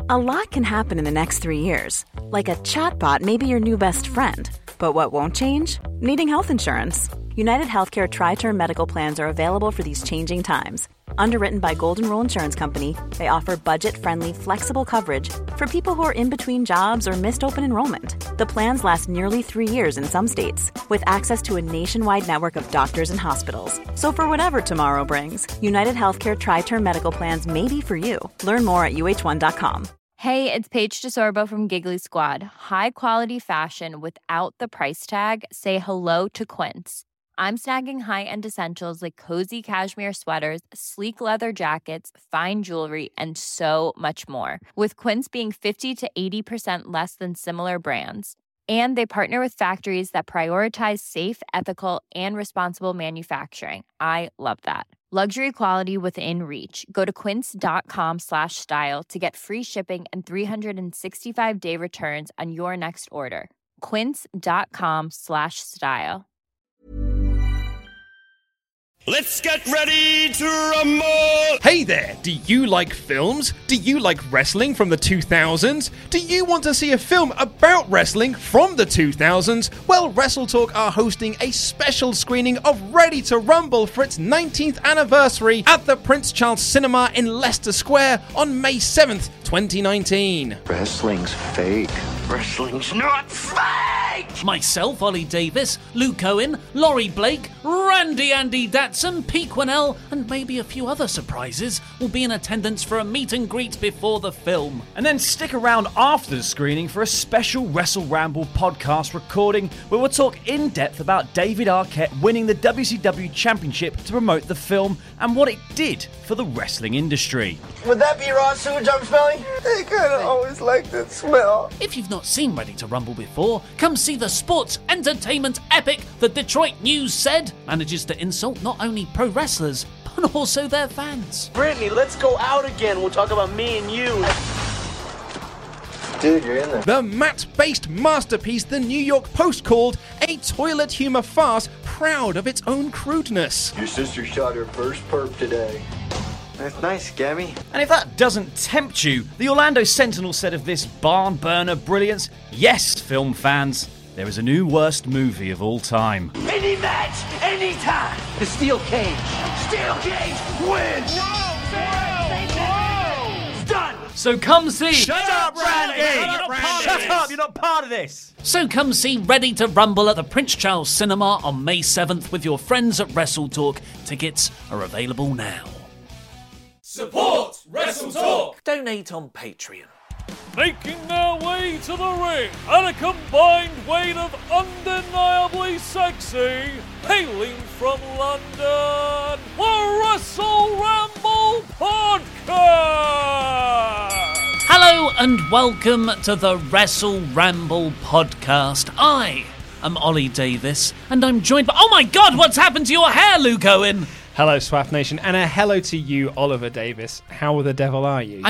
A lot can happen in the next 3 years. Like a chatbot may be your new best friend. But what won't change? Needing health insurance. United Healthcare Tri-Term Medical Plans are available for these changing times. Underwritten by Golden Rule Insurance Company, they offer budget-friendly, flexible coverage for people who are in between jobs or missed open enrollment. The plans last nearly 3 years in some states, with access to a nationwide network of doctors and hospitals. So for whatever tomorrow brings, United Healthcare Tri-Term Medical Plans may be for you. Learn more at uh1.com. Hey, it's Paige DeSorbo from Giggly Squad. High quality fashion without the price tag. Say hello to Quince. I'm snagging high-end essentials like cozy cashmere sweaters, sleek leather jackets, fine jewelry, and so much more. With Quince being 50 to 80% less than similar brands. And they partner with factories that prioritize safe, ethical, and responsible manufacturing. I love that. Luxury quality within reach. Go to quince.com/style to get free shipping and 365-day returns on your next order. Quince.com/style. Let's get ready to rumble! Hey there! Do you like films? Do you like wrestling from the 2000s? Do you want to see a film about wrestling from the 2000s? Well, WrestleTalk are hosting a special screening of Ready to Rumble for its 19th anniversary at the Prince Charles Cinema in Leicester Square on May 7th, 2019. Wrestling's fake. Wrestling's not fake! Myself, Ollie Davis, Luke Owen, Laurie Blake, Randy Andy Datson, Pete Quinnell, and maybe a few other surprises will be in attendance for a meet and greet before the film. And then stick around after the screening for a special Wrestle Ramble podcast recording where we'll talk in depth about David Arquette winning the WCW Championship to promote the film and what it did for the wrestling industry. Would that be raw sewage I'm smelling? I kind of always like that smell. If you've not seen Ready to Rumble before, come see the sports entertainment epic The Detroit News Said manages to insult not only pro wrestlers, but also their fans. Brittany, let's go out again. We'll talk about me and you. Dude, you're in there. The mat-based masterpiece the New York Post called a toilet humor farce proud of its own crudeness. Your sister shot her first perp today. That's nice, Gabby. And if that doesn't tempt you, the Orlando Sentinel said of this barn burner brilliance, yes, film fans, there is a new worst movie of all time. Any match, anytime! The steel cage. Steel Cage wins! No! Done! So come see... Shut up, Randy! Shut up, you're not part of this! So come see Ready to Rumble at the Prince Charles Cinema on May 7th with your friends at WrestleTalk. Tickets are available now. Support WrestleTalk! Donate on Patreon. Making their way to the ring at a combined weight of undeniably sexy, hailing from London, the Wrestle Ramble Podcast! Hello and welcome to the Wrestle Ramble Podcast. I am Ollie Davis and I'm joined by... Oh my God, what's happened to your hair, Luke Owen? Hello, Swaff Nation, and a hello to you, Oliver Davis. How the devil are you?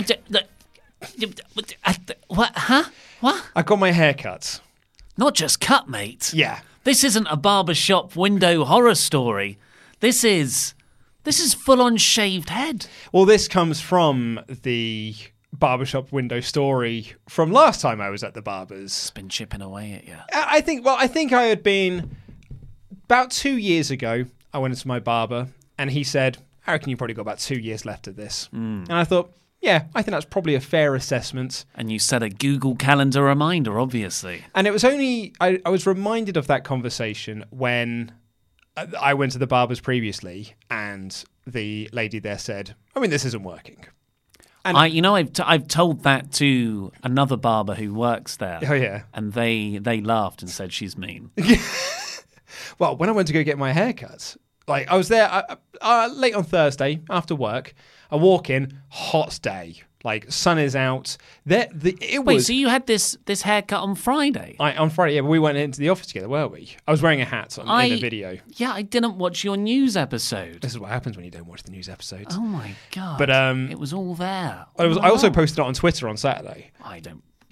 What? Huh? What? I got my hair cut. Not just cut, mate. Yeah. This isn't a barbershop window horror story. This is full-on shaved head. Well, this comes from the barbershop window story from last time I was at the barber's. It's been chipping away at you. I think I had been... About 2 years ago, I went into my barber, and he said, I reckon you've probably got about 2 years left of this. And I thought, yeah, I think that's probably a fair assessment. And you set a Google Calendar reminder, obviously. And it was only... I was reminded of that conversation when I went to the barber's previously, and the lady there said, I mean, this isn't working. And I've told that to another barber who works there. Oh, yeah. And they laughed and said she's mean. Well, when I went to go get my haircut, like I was there late on Thursday after work. I walk in, hot day, like sun is out. Wait, so you had this haircut on Friday? On Friday, yeah, but we went into the office together, weren't we? I was wearing a hat in the video. Yeah, I didn't watch your news episode. This is what happens when you don't watch the news episodes. Oh my God. But it was all there. I also posted it on Twitter on Saturday. I don't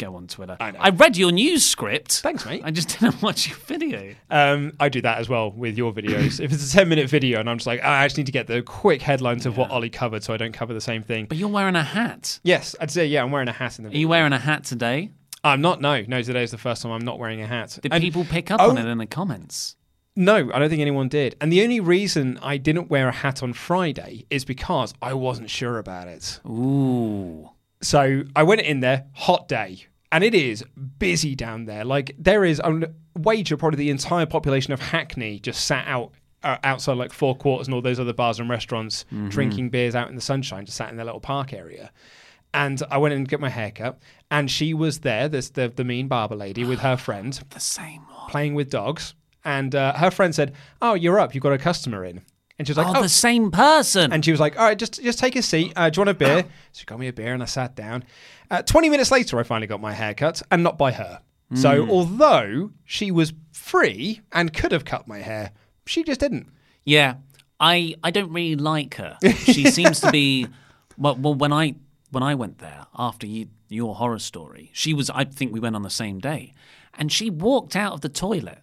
go on Twitter. I know. I read your news script. Thanks, mate. I just didn't watch your video. I do that as well with your videos. If it's a 10-minute video and I'm just like, I just need to get the quick headlines of what Ollie covered so I don't cover the same thing. But you're wearing a hat. Yes, I'd say, I'm wearing a hat in the Are video. you wearing a hat today? I'm not, no. Today's the first time I'm not wearing a hat. Did people pick up on it in the comments? No, I don't think anyone did. And the only reason I didn't wear a hat on Friday is because I wasn't sure about it. Ooh. So I went in there, hot day, and it is busy down there. Like, there is, I wager probably the entire population of Hackney just sat outside like Four Quarters and all those other bars and restaurants, drinking beers out in the sunshine, just sat in their little park area. And I went in to get my haircut, and she was there, the mean barber lady, with her friend. The same one. Playing with dogs. And her friend said, "Oh, you're up. You've got a customer in." And she was like, the same person. And she was like, "All right, just take a seat. Do you want a beer?" So she got me a beer, and I sat down. 20 minutes later, I finally got my hair cut, and not by her. So although she was free and could have cut my hair, she just didn't. Yeah, I don't really like her. She seems to be... Well, when I went there after your horror story, I think we went on the same day, and she walked out of the toilet.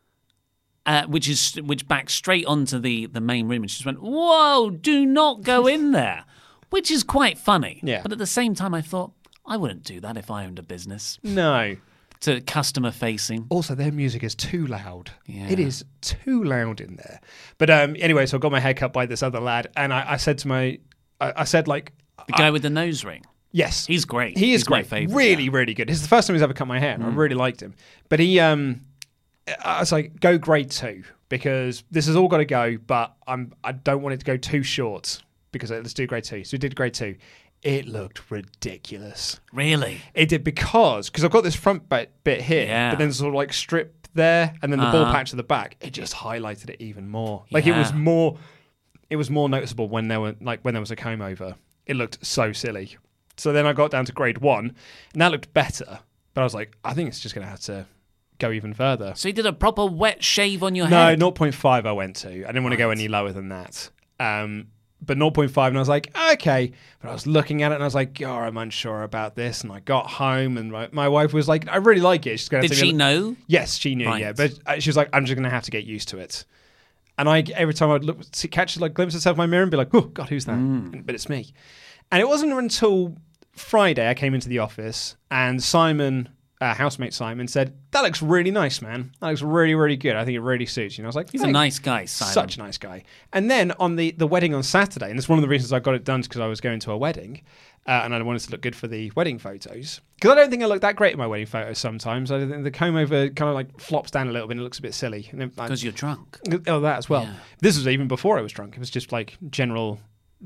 Which backed straight onto the main room, and she just went, "Whoa, do not go in there," which is quite funny. Yeah. But at the same time, I thought, I wouldn't do that if I owned a business. No. To customer facing. Also, their music is too loud. Yeah. It is too loud in there. But anyway, so I got my hair cut by this other lad, and I said to I said like... The guy with the nose ring. Yes. He's great. He's great. My favorite. Really, really good. This is the first time he's ever cut my hair, and I really liked him. But he... I was like, go grade 2, because this has all got to go, but I don't want it to go too short, because let's do grade 2. So we did grade 2. It looked ridiculous. Really? It did, because I've got this front bit here, but then sort of like strip there, and then the ball patch at the back. It just highlighted it even more. Like it was more noticeable when there was a comb over. It looked so silly. So then I got down to grade 1, and that looked better. But I was like, I think it's just going to have to go even further. So you did a proper wet shave on your head? No, 0.5 I went to. I didn't want to go any lower than that. But 0.5, and I was like, okay. But I was looking at it, and I was like, oh, I'm unsure about this. And I got home, and my wife was like, I really like it. She's gonna Did she know? Yes, she knew, yeah. But she was like, I'm just going to have to get used to it. And every time I'd catch a glimpse of myself in my mirror and be like, oh, God, who's that? But it's me. And it wasn't until Friday I came into the office, and Simon... housemate Simon said, "That looks really nice, man. That looks really, really good. I think it really suits you." And I was like, he's a nice guy, Simon. Such a nice guy. And then on the wedding on Saturday, and it's one of the reasons I got it done because I was going to a wedding, and I wanted to look good for the wedding photos. Because I don't think I look that great in my wedding photos sometimes. I think the comb over kind of like flops down a little bit and it looks a bit silly. Because you're drunk. Oh, that as well. Yeah. This was even before I was drunk. It was just like general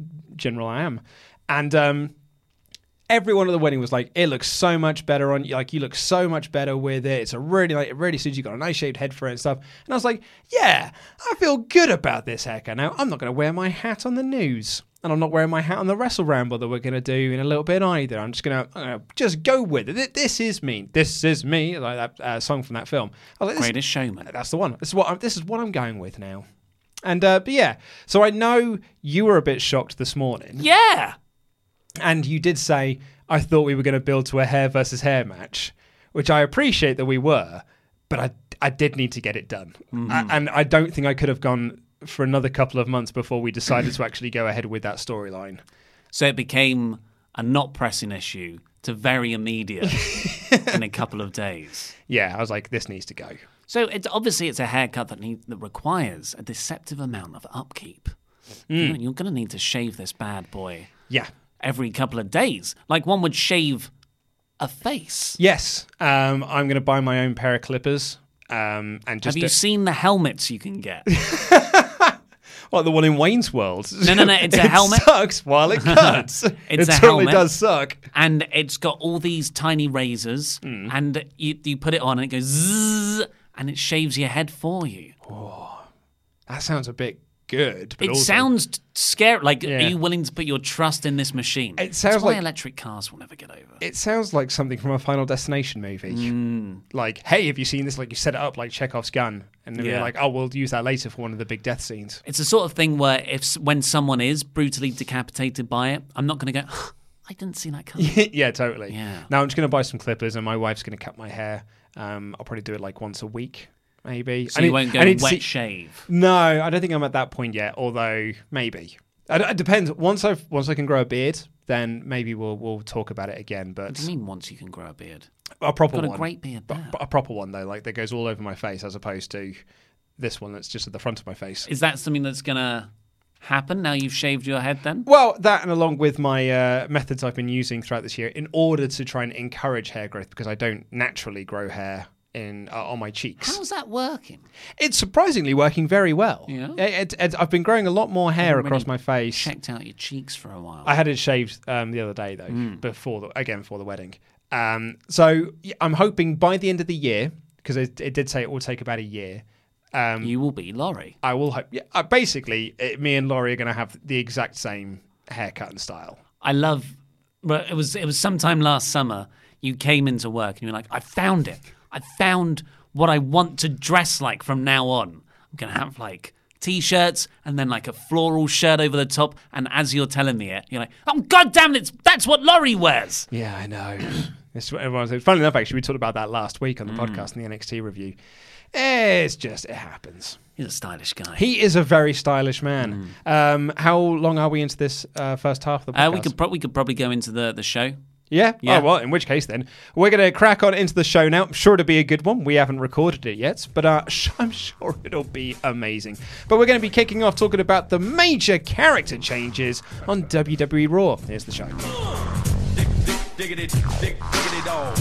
I am. And everyone at the wedding was like, it looks so much better on you. Like, you look so much better with it. It's it really suits you. Got a nice shaved head for it and stuff. And I was like, yeah, I feel good about this haircut. Now, I'm not going to wear my hat on the news. And I'm not wearing my hat on the Wrestle Ramble that we're going to do in a little bit either. I'm just going to just go with it. This is me. This is me. Like that song from that film. I was like, Greatest Showman. That's the one. This is what I'm going with now. And but yeah, so I know you were a bit shocked this morning. Yeah. And you did say, I thought we were going to build to a hair versus hair match, which I appreciate that we were, but I did need to get it done. Mm-hmm. And I don't think I could have gone for another couple of months before we decided to actually go ahead with that storyline. So it became a not pressing issue to very immediate in a couple of days. Yeah, I was like, this needs to go. So it's a haircut that requires a deceptive amount of upkeep. You're going to need to shave this bad boy. Yeah. Every couple of days. Like one would shave a face. Yes. I'm going to buy my own pair of clippers. And just Have you seen the helmets you can get? Like the one in Wayne's World. No, it's a helmet. It sucks while it cuts. It's it a totally helmet. does suck. And it's got all these tiny razors. And you put it on and it goes zzz, and it shaves your head for you. Oh, that sounds a bit good. But it also, sounds scary. Like, Yeah. are you willing to put your trust in this machine? It sounds That's why like electric cars will never get over. It sounds like something from a Final Destination movie. Like, hey, have you seen this? Like, you set it up like Chekhov's gun, and then you're like, oh, we'll use that later for one of the big death scenes. It's the sort of thing where when someone is brutally decapitated by it, I'm not going to go, I didn't see that coming. Yeah, totally. Yeah. Now I'm just going to buy some clippers, and my wife's going to cut my hair. I'll probably do it like once a week, maybe. So you won't go wet shave? No, I don't think I'm at that point yet. Although maybe it depends. Once I can grow a beard, then maybe we'll talk about it again. But what do you mean once you can grow a beard? A proper one. You've got a great beard there. A proper one though, like that goes all over my face, as opposed to this one that's just at the front of my face. Is that something that's gonna happen now you've shaved your head then? Well, that and along with my methods I've been using throughout this year in order to try and encourage hair growth, because I don't naturally grow hair on my cheeks. How's that working? It's surprisingly working very well. Yeah? I've been growing a lot more hair across my face. Checked out your cheeks for a while. I had it shaved the other day though, before the wedding. So I'm hoping by the end of the year, because it did say it will take about a year. You will be Laurie. I will hope. Yeah, basically, me and Laurie are going to have the exact same haircut and style. I love. Well, it was sometime last summer. You came into work and you were like, "I found it. I found what I want to dress like from now on. I'm going to have like t-shirts and then like a floral shirt over the top." And as you're telling me it, you're like, "Oh God damn it! That's what Laurie wears." Yeah, I know. It's what everyone said. Funny enough, actually, we talked about that last week on the podcast in the NXT review. It happens. He's a stylish guy. He is a very stylish man. How long are we into this first half of the podcast? We could probably go into the show. Yeah? Yeah. Oh, well, in which case then, we're going to crack on into the show now. I'm sure it'll be a good one. We haven't recorded it yet, but I'm sure it'll be amazing. But we're going to be kicking off talking about the major character changes on WWE Raw. Here's the show. Diggity dog.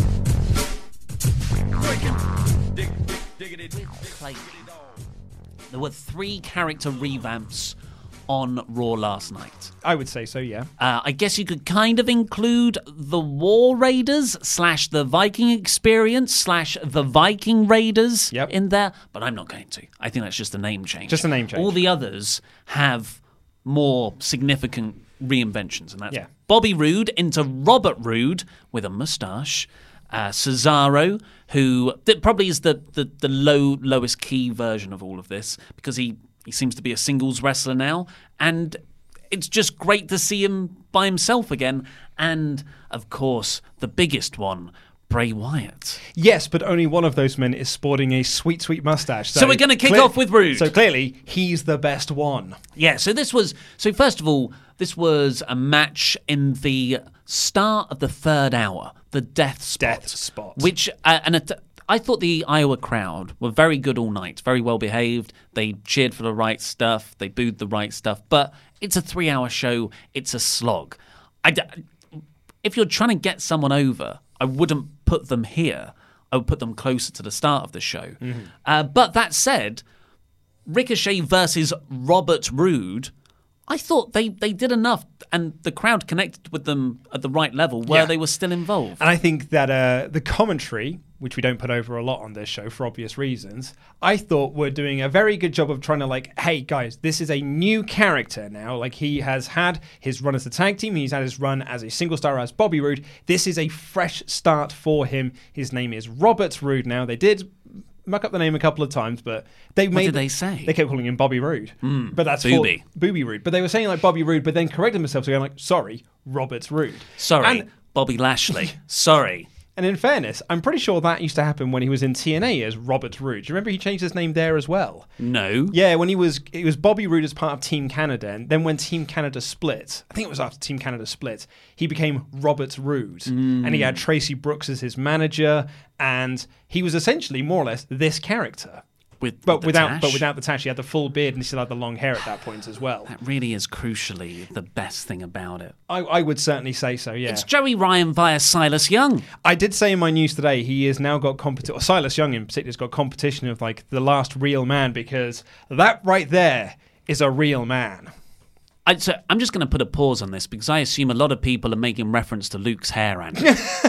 There were 3 character revamps on Raw last night. I would say so, yeah. I guess you could kind of include the War Raiders / the Viking Experience / the Viking Raiders in there, but I'm not going to. I think that's just a name change. Just a name change. All the others have more significant reinventions, and that's Bobby Roode into Robert Roode with a moustache. Cesaro, who probably is the lowest key version of all of this, because he seems to be a singles wrestler now, and it's just great to see him by himself again. And of course, the biggest one, Bray Wyatt. Yes, but only one of those men is sporting a sweet, sweet mustache. So we're going to kick off with Roode. So clearly, he's the best one. Yeah, so first of all, this was a match in the start of the 3rd hour, the Death Spot. Which, I thought the Iowa crowd were very good all night, very well behaved. They cheered for the right stuff, they booed the right stuff, but it's a 3-hour show, it's a slog. If you're trying to get someone over, I wouldn't put them here. I would put them closer to the start of the show. But that said, Ricochet versus Robert Roode, I thought they did enough, and the crowd connected with them at the right level where they were still involved. And I think that the commentary, which we don't put over a lot on this show for obvious reasons, I thought were doing a very good job of trying to hey guys, this is a new character now. Like, he has had his run as a tag team, he's had his run as a single star as Bobby Roode. This is a fresh start for him. His name is Robert Roode now. They did muck up the name a couple of times, but what did they say? They kept calling him Bobby Roode. But that's Booby Roode. But they were saying like Bobby Roode, but then corrected themselves to going sorry, Robert Roode. Sorry, Bobby Lashley. Sorry. And in fairness, I'm pretty sure that used to happen when he was in TNA as Robert Roode. Do you remember he changed his name there as well? No. Yeah, when it was Bobby Roode as part of Team Canada, and then when Team Canada split, I think it was after Team Canada split, he became Robert Roode. And he had Tracy Brooks as his manager, and he was essentially more or less this character. Without the tash, he had the full beard and he still had the long hair at that point as well. That really is crucially the best thing about it. I would certainly say so, yeah. It's Joey Ryan via Silas Young. I did say in my news today he has now got competition, or Silas Young in particular has got competition of like the last real man, because that right there is a real man. So I'm just going to put a pause on this because I assume a lot of people are making reference to Luke's hair, Andy.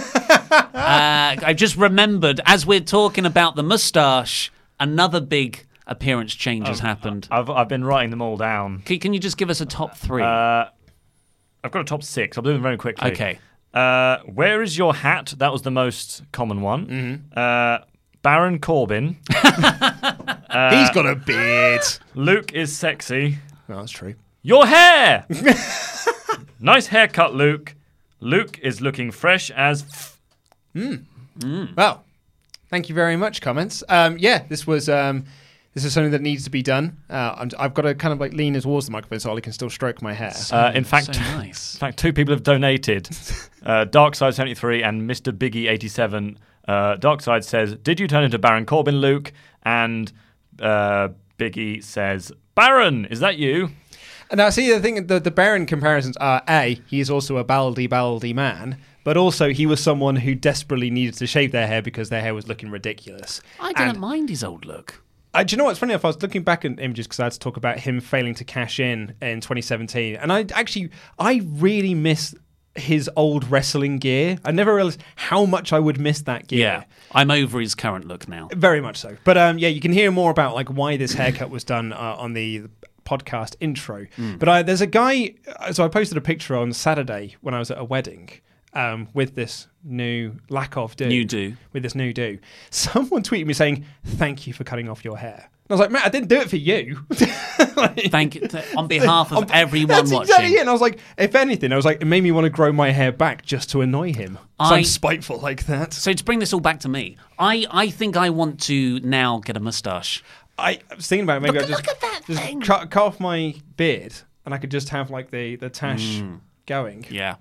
I just remembered, as we're talking about the moustache, another big appearance change has happened. I've been writing them all down. Can you just give us a top 3? I've got a top 6. I'll do them very quickly. Okay. Where is your hat? That was the most common one. Baron Corbin. He's got a beard. Luke is sexy. No, that's true. Your hair! Nice haircut, Luke. Luke is looking fresh as... Well, thank you very much, comments. This was... this is something that needs to be done. I've got to kind of like lean towards the microphone so I can still stroke my hair. In fact, two people have donated. Darkside73 and Mr. Biggie87. Darkside says, "Did you turn into Baron Corbin, Luke?" And Biggie says, "Baron, is that you?" And now, see, the thing, the Baron comparisons are, A, he is also a baldy man, but also he was someone who desperately needed to shave their hair because their hair was looking ridiculous. I didn't mind his old look. Do you know what's funny enough? I was looking back at images because I had to talk about him failing to cash in 2017. And I really miss his old wrestling gear. I never realized how much I would miss that gear. Yeah, I'm over his current look now. Very much so. But you can hear more about like why this haircut was done on the podcast intro. But there's a guy, so I posted a picture on Saturday when I was at a wedding with this new do. With this new do. Someone tweeted me saying, "Thank you for cutting off your hair." And I was like, "Matt, I didn't do it for you." Thank you on behalf of everyone that's watching. Exactly it. And I was like, if anything, it made me want to grow my hair back just to annoy him. I'm spiteful like that. So to bring this all back to me, I think I want to now get a moustache. I was thinking about it, maybe Look at that thing. cut off my beard and I could just have like the tash going. Yeah.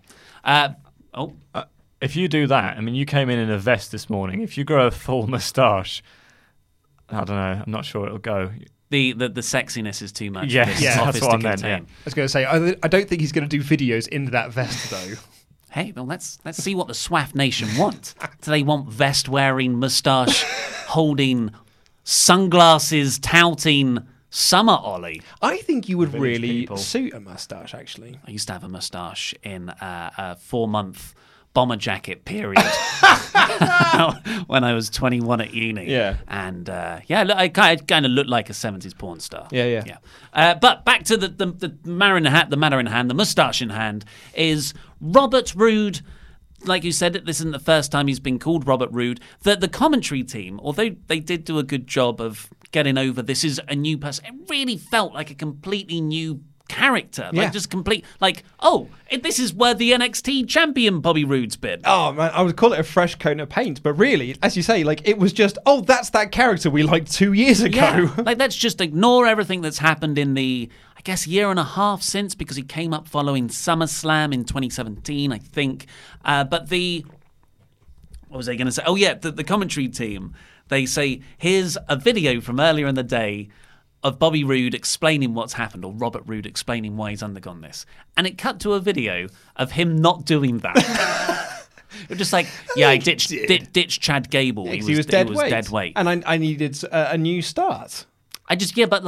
If you do that, I mean, you came in a vest this morning. If you grow a full moustache, I don't know. I'm not sure it'll go. The sexiness is too much. Yeah, for this yeah, office that's what I to meant. contain. Yeah. I was going to say, I don't think he's going to do videos in that vest though. Hey, well, let's see what the SWAF Nation want. Do they want vest-wearing, moustache-holding, sunglasses, touting Summer Ollie? I think you would Village really people. suit a moustache, actually. I used to have a moustache in a 4-month bomber jacket period when I was 21 at uni. Yeah. And I kind of looked like a 70s porn star. Yeah. But back to the matter in hand, the moustache in hand, is Robert Roode. Like you said, this isn't the first time he's been called Robert Roode. The commentary team, although they did do a good job of getting over this is a new person, it really felt like a completely new character. Like just complete, like, this is where the NXT champion Bobby Roode's been. Oh man, I would call it a fresh coat of paint, but really, as you say, like it was just, that's that character we liked 2 years ago. Yeah. Like let's just ignore everything that's happened in the, I guess, year and a half since, because he came up following SummerSlam in 2017, I think. But what was I going to say? Oh yeah, the commentary team, they say, here's a video from earlier in the day of Bobby Roode explaining what's happened, or Robert Roode explaining why he's undergone this. And it cut to a video of him not doing that. It was just like, I ditched Chad Gable. Yeah, he was dead weight. And I needed a new start. But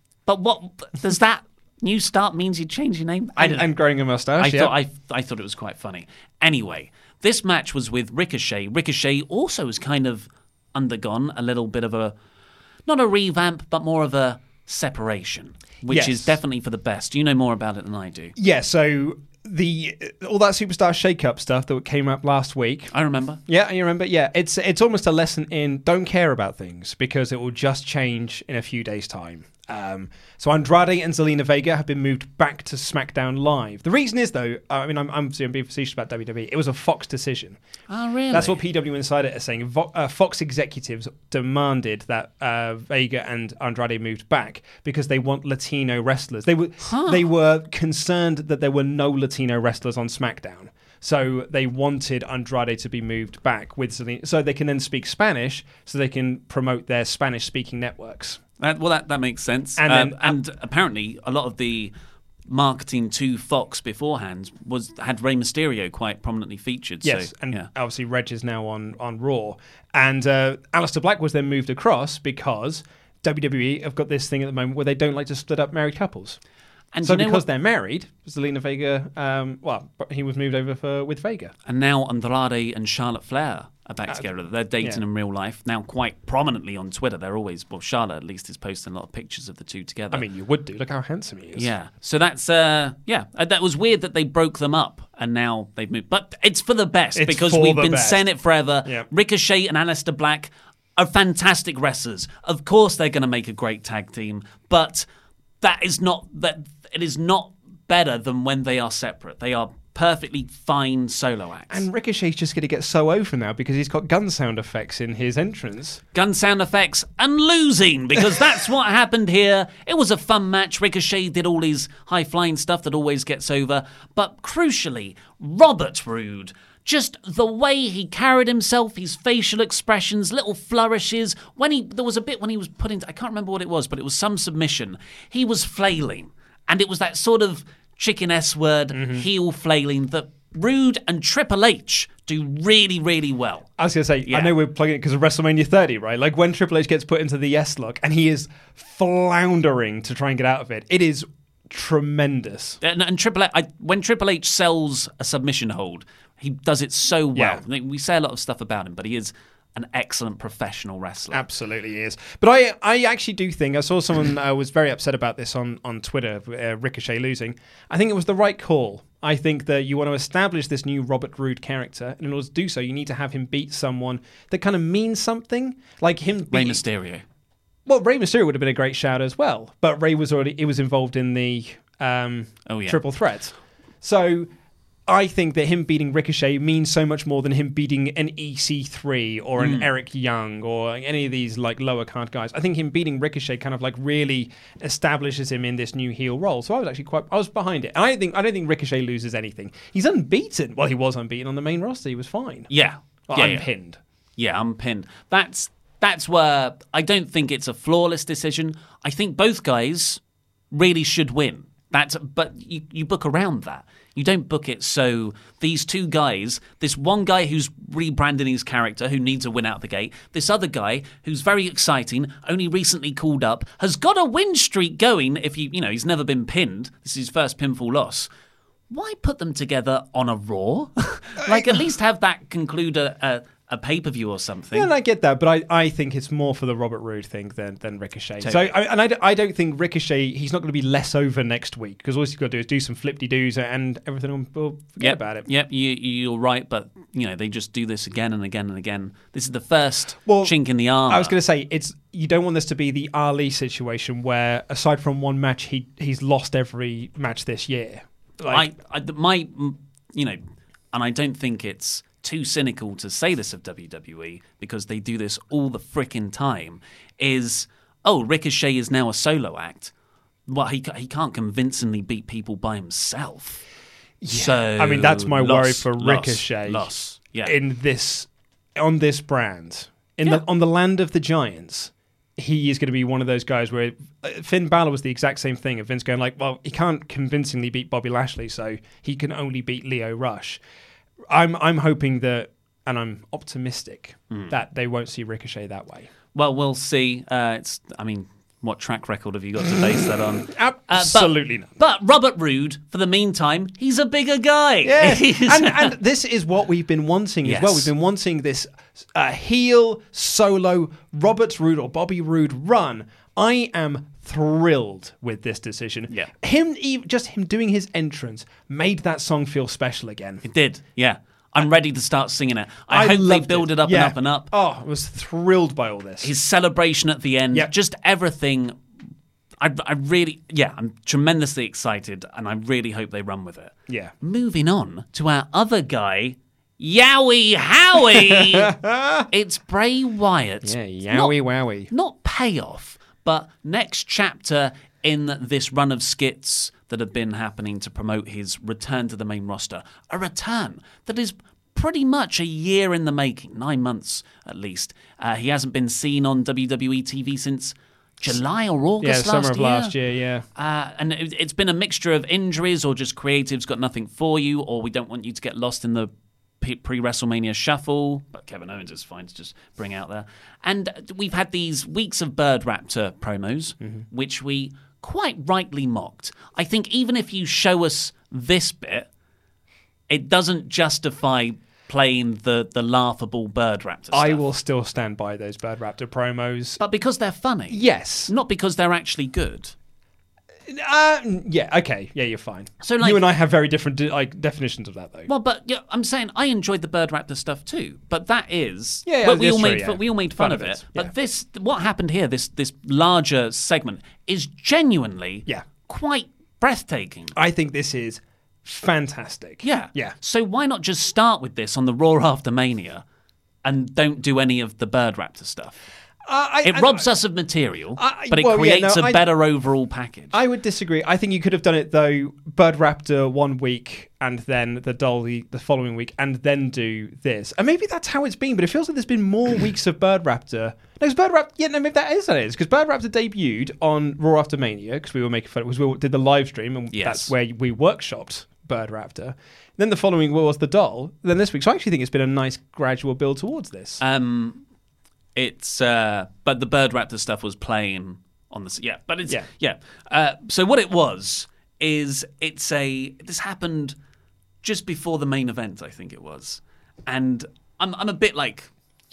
what does that new start means you change your name? I don't know. And growing a mustache. I thought it was quite funny. Anyway, this match was with Ricochet. Ricochet also has kind of undergone a little bit of not a revamp, but more of a separation, which is definitely for the best. You know more about it than I do. Yeah, so all that Superstar shake-up stuff that came up last week. I remember. Yeah, you remember? Yeah, it's almost a lesson in don't care about things because it will just change in a few days' time. So Andrade and Zelina Vega have been moved back to SmackDown Live. The reason is, though, I'm being facetious about WWE. It was a Fox decision. Oh, really? That's what PW Insider is saying. Fox executives demanded that Vega and Andrade moved back because they want Latino wrestlers. They were concerned that there were no Latino wrestlers on SmackDown. So they wanted Andrade to be moved back with Zelina, so they can then speak Spanish, so they can promote their Spanish-speaking networks. That makes sense. And apparently, a lot of the marketing to Fox beforehand had Rey Mysterio quite prominently featured. Yes, obviously Reg is now on Raw. And Aleister Black was then moved across because WWE have got this thing at the moment where they don't like to split up married couples. And so because they're married, Zelina Vega, he was moved over with Vega. And now Andrade and Charlotte Flair are back together. They're dating in real life, now quite prominently on Twitter. They're always, Charlotte at least is posting a lot of pictures of the two together. I mean, you would do. Look how handsome he is. Yeah. So that's, that was weird that they broke them up and now they've moved. But it's for the best because we've been saying it forever. Yep. Ricochet and Aleister Black are fantastic wrestlers. Of course they're going to make a great tag team, but it is not better than when they are separate. They are perfectly fine solo acts. And Ricochet's just going to get so over now because he's got gun sound effects in his entrance. Gun sound effects and losing, because that's what happened here. It was a fun match. Ricochet did all his high-flying stuff that always gets over. But crucially, Robert Roode, just the way he carried himself, his facial expressions, little flourishes. There was a bit when he was put into, I can't remember what it was, but it was some submission. He was flailing. And it was that sort of chicken S-word, heel flailing that Roode and Triple H do really, really well. I was going to say, I know we're plugging it because of WrestleMania 30, right? Like when Triple H gets put into the yes-look and he is floundering to try and get out of it, it is tremendous. And Triple H, when Triple H sells a submission hold, he does it so well. Yeah. We say a lot of stuff about him, but he is an excellent professional wrestler. Absolutely he is. But I actually do think, I saw someone was very upset about this on Twitter, Ricochet losing. I think it was the right call. I think that you want to establish this new Robert Roode character, and in order to do so, you need to have him beat someone that kind of means something. Like him Rey Mysterio. Well, Rey Mysterio would have been a great shout as well, but Rey was involved in the triple threat. So I think that him beating Ricochet means so much more than him beating an EC3 or an Eric Young or any of these like lower card guys. I think him beating Ricochet kind of like really establishes him in this new heel role. So I was actually I was behind it. And I don't think Ricochet loses anything. He's unbeaten. Well, he was unbeaten on the main roster. He was fine. Yeah. Unpinned. Yeah, unpinned. That's where I don't think it's a flawless decision. I think both guys really should win. But you book around that. You don't book it so these two guys, this one guy who's rebranding his character, who needs a win out the gate, this other guy who's very exciting, only recently called up, has got a win streak going. If he's never been pinned. This is his first pinfall loss. Why put them together on a Raw? Like at least have that conclude a pay-per-view or something. Yeah, and I get that, but I think it's more for the Robert Roode thing than Ricochet. Totally. So, I don't think Ricochet, he's not going to be less over next week, because all he's got to do is do some flip-de-doos and everything will forget about it. Yep, you're right, but they just do this again and again and again. This is the first chink in the armor. I was going to say, you don't want this to be the Ali situation where, aside from one match, he's lost every match this year. And I don't think it's too cynical to say this of WWE, because they do this all the frickin' time, is, Ricochet is now a solo act. Well, he can't convincingly beat people by himself. Yeah. So I mean, that's my worry for Ricochet. Yeah. On this brand. On the land of the giants, he is going to be one of those guys where Finn Balor was the exact same thing of Vince going like, well, he can't convincingly beat Bobby Lashley, so he can only beat Lio Rush. I'm hoping that, and I'm optimistic that they won't see Ricochet that way. Well, we'll see. What track record have you got to base that on? Absolutely not. But Robert Roode, for the meantime, he's a bigger guy. Yeah. and this is what we've been wanting as well. We've been wanting this heel solo Robert Roode or Bobby Roode run. I am thrilled with this decision. Yeah. Him doing his entrance made that song feel special again. It did, yeah. I'm ready to start singing it. I hope they build it up and up and up. Oh, I was thrilled by all this. His celebration at the end, just everything. I'm tremendously excited, and I really hope they run with it. Yeah. Moving on to our other guy, Yowie Howie. It's Bray Wyatt. Yeah, Yowie Wowie. Not payoff, but next chapter in this run of skits that have been happening to promote his return to the main roster. A return that is pretty much a year in the making, 9 months at least. He hasn't been seen on WWE TV since July or August summer of last year, yeah. And it's been a mixture of injuries or just creative's got nothing for you, or we don't want you to get lost in the pre-WrestleMania shuffle, but Kevin Owens is fine to just bring out there. And we've had these weeks of Bird Raptor promos, which we quite rightly mocked. I think even if you show us this bit, it doesn't justify playing the laughable Bird Raptor stuff. I will still stand by those Bird Raptor promos. But because they're funny. Yes. Not because they're actually good. Yeah, okay. Yeah, you're fine. So, you and I have very different definitions of that, though. Well, but I'm saying I enjoyed the Bird Raptor stuff too. But that is... we all made fun of it. But what happened here, this larger segment, is genuinely quite breathtaking. I think this is fantastic. Yeah. Yeah. So why not just start with this on the Raw after Mania and don't do any of the Bird Raptor stuff? It robs us of material, but it creates a better overall package. I would disagree. I think you could have done it, though, Bird Raptor 1 week and then the Dolly the following week and then do this. And maybe that's how it's been, but it feels like there's been more weeks of Bird Raptor. No, maybe that is how it is, because Bird Raptor debuted on Raw After Mania, because we were making fun, because we did the live stream, and that's where we workshopped Bird Raptor. Then the following was the doll. Then this week. So I actually think it's been a nice gradual build towards this. It's but the Bird Raptor stuff was playing on the but it's so what it was is this happened just before the main event, I think it was, and I'm a bit like,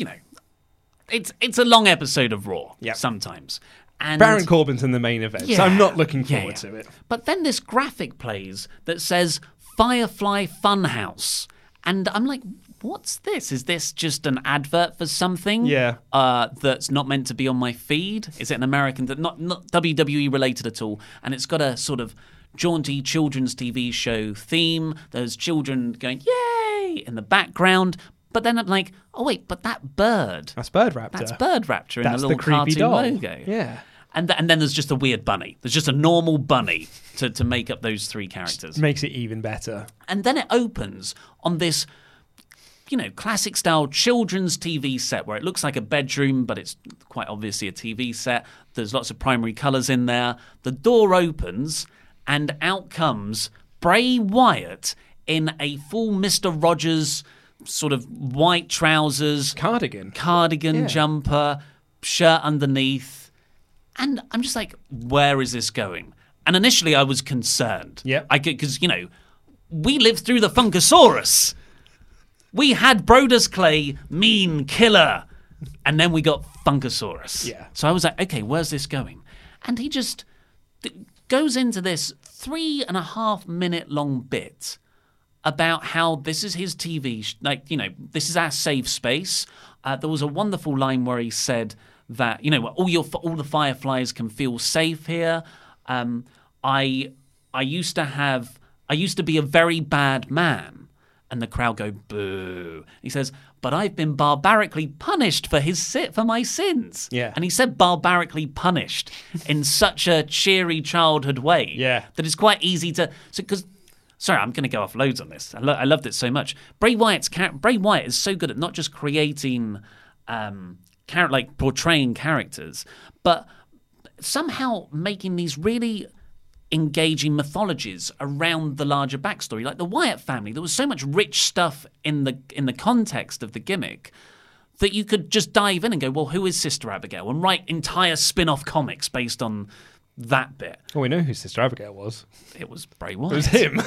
it's a long episode of Raw sometimes. And Baron Corbin's in the main event, so I'm not looking forward to it. But then this graphic plays that says Firefly Funhouse, and I'm like, what's this? Is this just an advert for something? Yeah. That's not meant to be on my feed? Is it an American, not WWE related at all? And it's got a sort of jaunty children's TV show theme. There's children going, yay, in the background. But then I'm like, oh wait, but that bird. That's Bird Raptor. That's Bird Raptor in That's the little the creepy cartoon doll. logo. Yeah. And then there's just a weird bunny. There's just a normal bunny to make up those three characters. Makes it even better. And then it opens on this, classic style children's TV set where it looks like a bedroom, but it's quite obviously a TV set. There's lots of primary colours in there. The door opens and out comes Bray Wyatt in a full Mr. Rogers sort of white trousers. Cardigan Jumper, shirt underneath. And I'm just like, where is this going? And initially I was concerned. Yeah. Because, we lived through the Funkasaurus. We had Brodus Clay, mean killer. And then we got Funkasaurus. Yeah. So I was like, okay, where's this going? And he just goes into this 3.5 minute long bit about how this is his TV, this is our safe space. There was a wonderful line where he said that, all the Fireflies can feel safe here. I used to be a very bad man. And the crowd go, boo. He says, but I've been barbarically punished for my sins. Yeah. And he said barbarically punished in such a cheery childhood way. Yeah. That it's quite easy to... Sorry, I'm going to go off loads on this. I loved it so much. Bray Wyatt is so good at not just creating, portraying characters, but somehow making these really engaging mythologies around the larger backstory. Like the Wyatt family, there was so much rich stuff in the context of the gimmick that you could just dive in and go, well, who is Sister Abigail? And write entire spin-off comics based on that bit. Well, we know who Sister Abigail was. It was Bray Wyatt. It was him.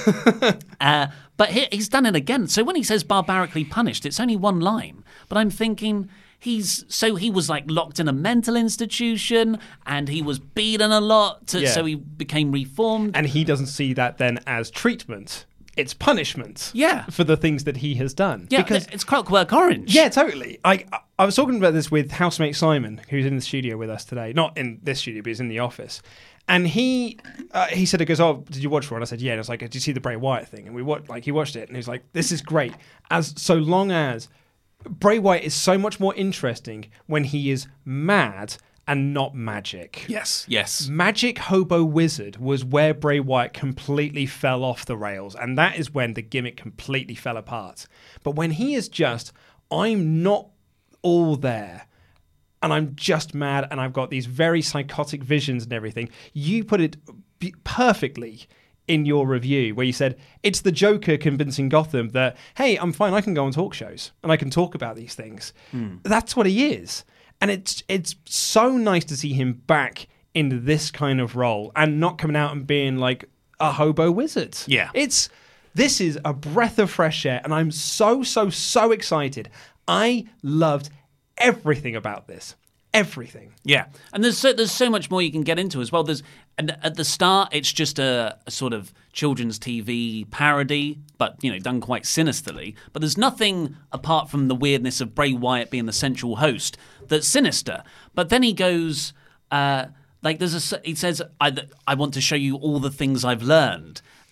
But he's done it again. So when he says barbarically punished, it's only one line. But I'm thinking he was like locked in a mental institution and he was beaten a lot, so he became reformed. And he doesn't see that then as treatment. It's punishment. Yeah. For the things that he has done. Yeah, because it's Clockwork Orange. Yeah, totally. I was talking about this with housemate Simon, who's in the studio with us today. Not in this studio, but he's in the office. And he said, he goes, oh, did you watch Raw? And I said, yeah. And I was like, did you see the Bray Wyatt thing? And he watched it, and he was like, this is great. So long as Bray Wyatt is so much more interesting when he is mad and not magic. Yes. Magic Hobo Wizard was where Bray Wyatt completely fell off the rails, and that is when the gimmick completely fell apart. But when he is just, I'm not all there, and I'm just mad, and I've got these very psychotic visions and everything, you put it perfectly in your review where you said, it's the Joker convincing Gotham that, hey, I'm fine, I can go on talk shows, and I can talk about these things. That's what he is. And it's so nice to see him back in this kind of role and not coming out and being like a hobo wizard. Yeah. This is a breath of fresh air, and I'm so excited. I loved everything about this. Everything. Yeah. And there's so much more you can get into as well. And at the start, it's just a sort of children's TV parody, but, done quite sinisterly. But there's nothing apart from the weirdness of Bray Wyatt being the central host that's sinister. But then he goes, he says, I want to show you all the things I've learned.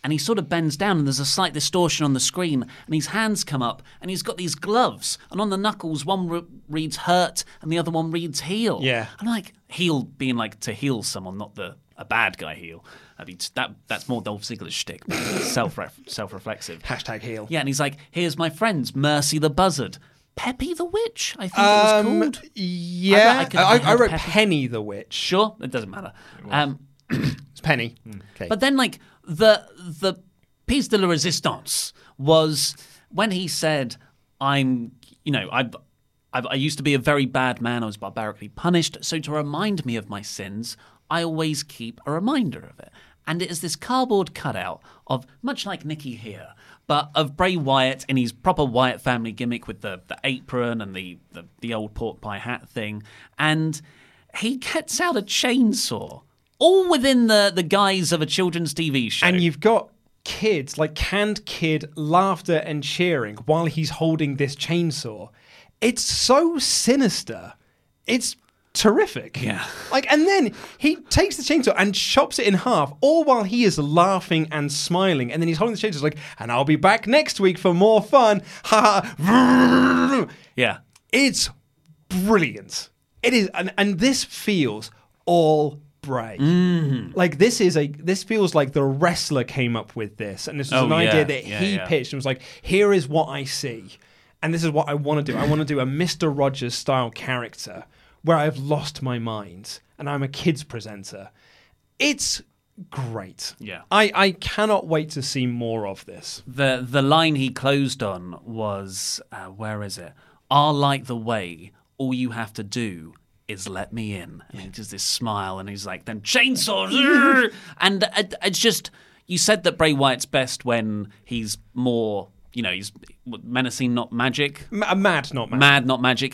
and he sort of bends down, and there's a slight distortion on the screen, and his hands come up, and he's got these gloves, and on the knuckles, one reads hurt, and the other one reads heal. Yeah. And like, heal being like to heal someone, not a bad guy heal. That's more Dolph Ziggler's shtick, self-reflexive. #heal. Yeah, and he's like, here's my friends, Mercy the Buzzard. Peppy the Witch, I think it was called. Yeah, I wrote Peppy. Penny the Witch. Sure, it doesn't matter. It's Penny. Okay. But then, like, the piece de la resistance was when he said, I used to be a very bad man. I was barbarically punished. So to remind me of my sins, I always keep a reminder of it. And it is this cardboard cutout of, much like Nikki here, but of Bray Wyatt in his proper Wyatt family gimmick with the apron and the old pork pie hat thing. And he gets out a chainsaw, all within the guise of a children's TV show. And you've got kids, like canned kid laughter and cheering while he's holding this chainsaw. It's so sinister. It's terrific. Yeah. And then he takes the chainsaw and chops it in half, all while he is laughing and smiling. And then he's holding the chainsaw like, and I'll be back next week for more fun. Ha ha. Yeah. It's brilliant. It is, and this feels all Bray. Like this feels like the wrestler came up with this, and this is an idea that he pitched and was like, here is what I see, and this is what I want to do. I want to do a Mr. Rogers style character where I've lost my mind and I'm a kids presenter. It's great. Yeah. I cannot wait to see more of this. The line he closed on was, where is it? I'll light the way. All you have to do is let me in. And he does this smile, and he's like, then chainsaw. And it's just, you said that Bray Wyatt's best when he's more, he's menacing, not magic. Mad, not magic. Mad, not magic.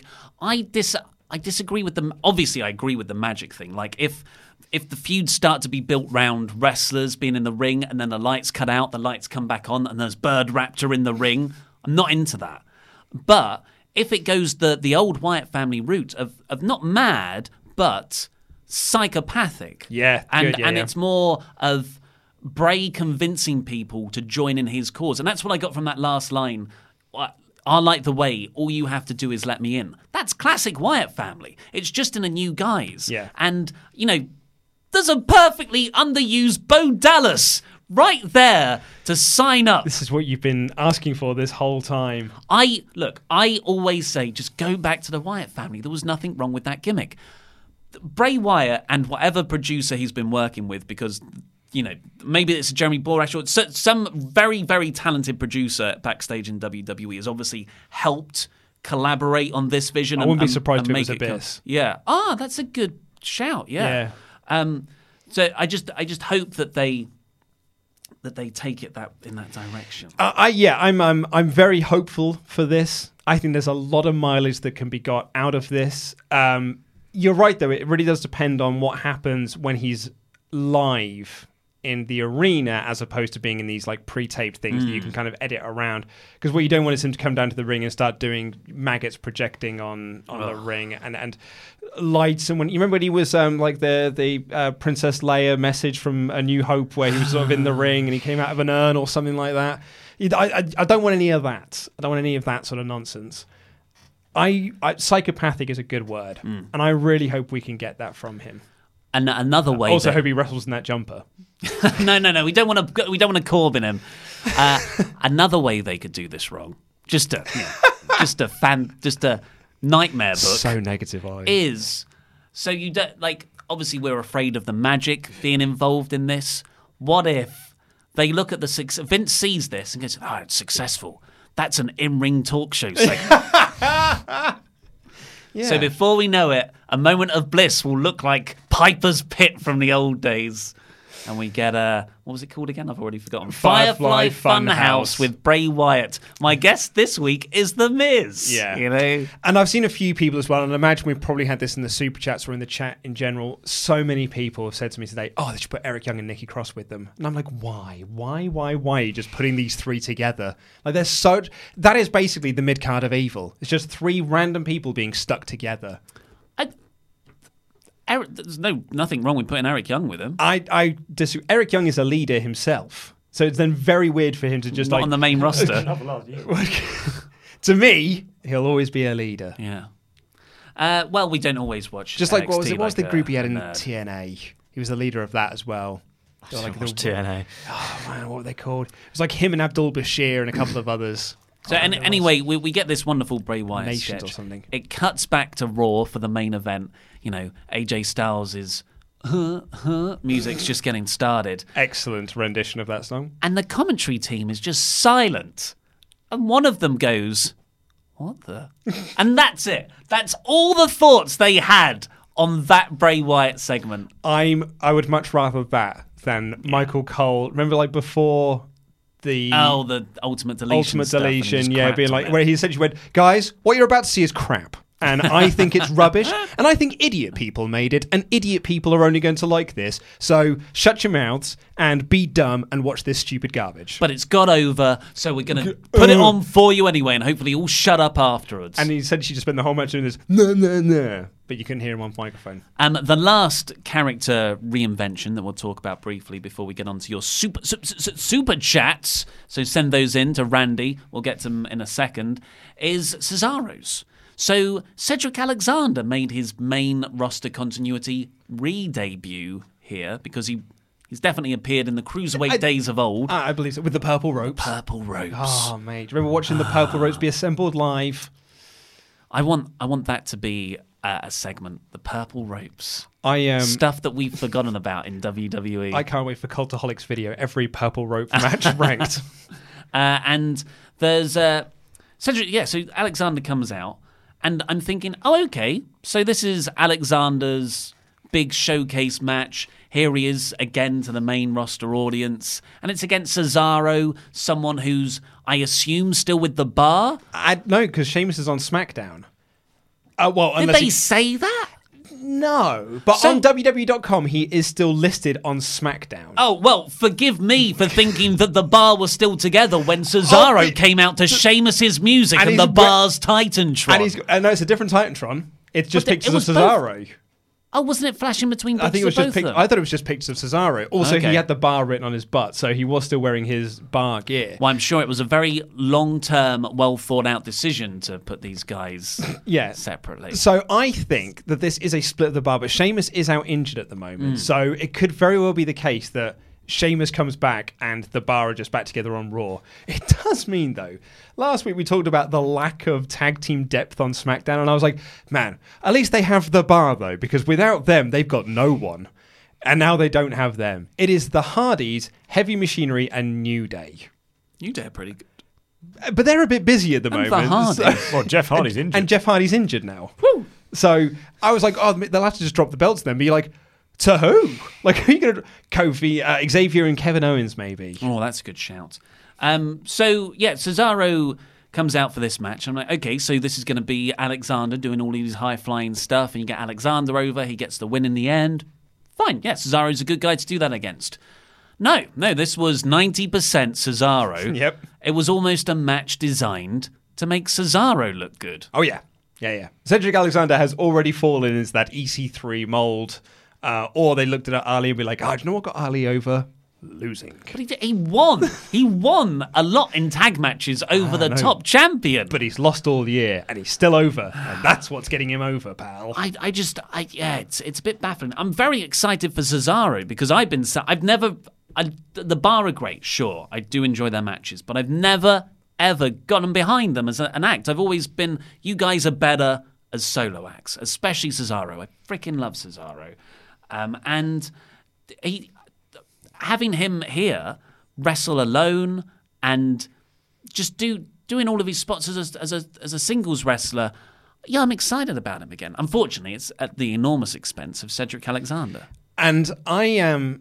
I disagree with them. Obviously, I agree with the magic thing. Like, if the feuds start to be built round wrestlers being in the ring and then the lights cut out, the lights come back on, and there's Bird Raptor in the ring, I'm not into that. But if it goes the old Wyatt family route of not mad, but psychopathic. Yeah, and it's more of Bray convincing people to join in his cause. And that's what I got from that last line. I like the way, all you have to do is let me in. That's classic Wyatt family. It's just in a new guise. Yeah. And, there's a perfectly underused Bo Dallas right there to sign up. This is what you've been asking for this whole time. I always say, just go back to the Wyatt family. There was nothing wrong with that gimmick. Bray Wyatt and whatever producer he's been working with, because... maybe it's Jeremy Borash or some very, very talented producer backstage in WWE has obviously helped collaborate on this vision. I wouldn't be surprised if it was Abyss. Yeah. That's a good shout. Yeah. So I just hope that they take it in that direction. I'm very hopeful for this. I think there's a lot of mileage that can be got out of this. You're right, though. It really does depend on what happens when he's live in the arena as opposed to being in these like pre-taped things that you can kind of edit around, because what you don't want is him to come down to the ring and start doing maggots projecting on the ring and lights. And when you remember when he was like the Princess Leia message from A New Hope, where he was sort of in the ring and he came out of an urn or something like that. I don't want any of that. I don't want any of that sort of nonsense. Psychopathic is a good word, and I really hope we can get that from him. And another way. Also, hope he wrestles in that jumper. No. We don't want to Corbin him. Another way they could do this wrong, just a nightmare book. So negative, is so you don't like. Obviously, we're afraid of the magic being involved in this. What if they look at the success? Vince sees this and goes, "Oh, it's successful. That's an in-ring talk show segment." Yeah. So before we know it, a moment of bliss will look like Piper's Pit from the old days. And we get what was it called again? I've already forgotten. Firefly Funhouse with Bray Wyatt. My guest this week is The Miz. Yeah. And I've seen a few people as well, and I imagine we've probably had this in the super chats or in the chat in general. So many people have said to me today, they should put Eric Young and Nikki Cross with them. And I'm like, why? Why are you just putting these three together? Like, that is basically the mid-card of evil. It's just three random people being stuck together. There's nothing wrong with putting Eric Young with him. I disagree. Eric Young is a leader himself. So it's then very weird for him to just Not on the main roster. To me, he'll always be a leader. Yeah. Well, we don't always watch. Just like NXT what was the group he had in nerd. TNA? He was the leader of that as well. So much TNA. Oh man, what were they called? It was like him and Abdul Bashir and a couple of others. So anyway, we get this wonderful Bray Wyatt Nations sketch. or something. It cuts back to Raw for the main event. You know, AJ Styles is music's just getting started, Excellent rendition of that song. and the commentary team is just silent. And one of them goes, "What the?" And that's it. That's all the thoughts they had on that Bray Wyatt segment. I would much rather that than Michael Cole. Remember, like before the The ultimate deletion. ultimate stuff, and he just deletion, yeah, crapped being on like it. where he essentially went, guys, what you're about to see is crap. And I think it's rubbish. And I think idiot people made it. And idiot people are only going to like this. So shut your mouths and be dumb and watch this stupid garbage. But it's got over, so we're going to put it on for you anyway, and hopefully you'll shut up afterwards. And he essentially just spent the whole match doing this, no. But you couldn't hear him on microphone. The last character reinvention that we'll talk about briefly before we get on to your super chats, so send those in to Randy, we'll get to them in a second, is Cesaro's. So Cedric Alexander made his main roster continuity re-debut here because he's definitely appeared in the Cruiserweight days of old. I believe so, with the purple ropes. Purple ropes. Oh, mate. Do you remember watching the purple ropes be assembled live? I want that to be a segment, the purple ropes. Stuff that we've forgotten about in WWE. I can't wait for Cultaholics video. Every purple rope match ranked. And there's Cedric. Yeah, so Alexander comes out, and I'm thinking, oh, okay, so this is Alexander's big showcase match. Here he is again to the main roster audience, and it's against Cesaro, someone who's, I assume, still with the bar. No, because Sheamus is on SmackDown. Did they say that? No, but on WWE.com he is still listed on SmackDown. Oh, well, forgive me for thinking that the bar was still together when Cesaro came out to Sheamus's music and the bar's Titantron. And no, it's a different Titantron. It's just pictures of both. Cesaro. Oh, wasn't it flashing between pictures I think it was of just both of them? I thought it was just pictures of Cesaro. Also, Okay. he had the bar written on his butt, so he was still wearing his bar gear. Well, I'm sure it was a very long-term, well-thought-out decision to put these guys separately. So I think that this is a split of the bar, but Sheamus is out injured at the moment. So it could very well be the case that Sheamus comes back and the bar are just back together on Raw. It does mean, though, last week we talked about the lack of tag team depth on SmackDown, and I was like, man, at least they have the bar, though, because without them, they've got no one. And now they don't have them. It is the Hardys, Heavy Machinery, and New Day. New Day are pretty good. But they're a bit busy at the moment. the Hardys. Well, Jeff Hardy's injured. And Jeff Hardy's injured now. Woo. So I was like, oh, they'll have to just drop the belts then. But you're like, to who? Like, who are you going to... Kofi, Xavier and Kevin Owens, maybe. Oh, that's a good shout. So, yeah, Cesaro comes out for this match. I'm like, okay, so this is going to be Alexander doing all these high-flying stuff, and you get Alexander over, he gets the win in the end. Fine, yeah, Cesaro's a good guy to do that against. No, this was 90% Cesaro. Yep. It was almost a match designed to make Cesaro look good. Oh, yeah. Yeah. Cedric Alexander has already fallen into that EC3 mold. Or they looked at Ali and be like, do you know what got Ali over? Losing. But he won. He won a lot in tag matches over the top champion. But he's lost all year and he's still over. And that's what's getting him over, pal. It's a bit baffling. I'm very excited for Cesaro because the bar are great, sure. I do enjoy their matches, but I've never, ever gotten behind them as an act. I've always been, you guys are better as solo acts, especially Cesaro. I freaking love Cesaro. And having him here wrestle alone and just doing all of his spots as a singles wrestler, yeah, I'm excited about him again. Unfortunately, it's at the enormous expense of Cedric Alexander. And I'm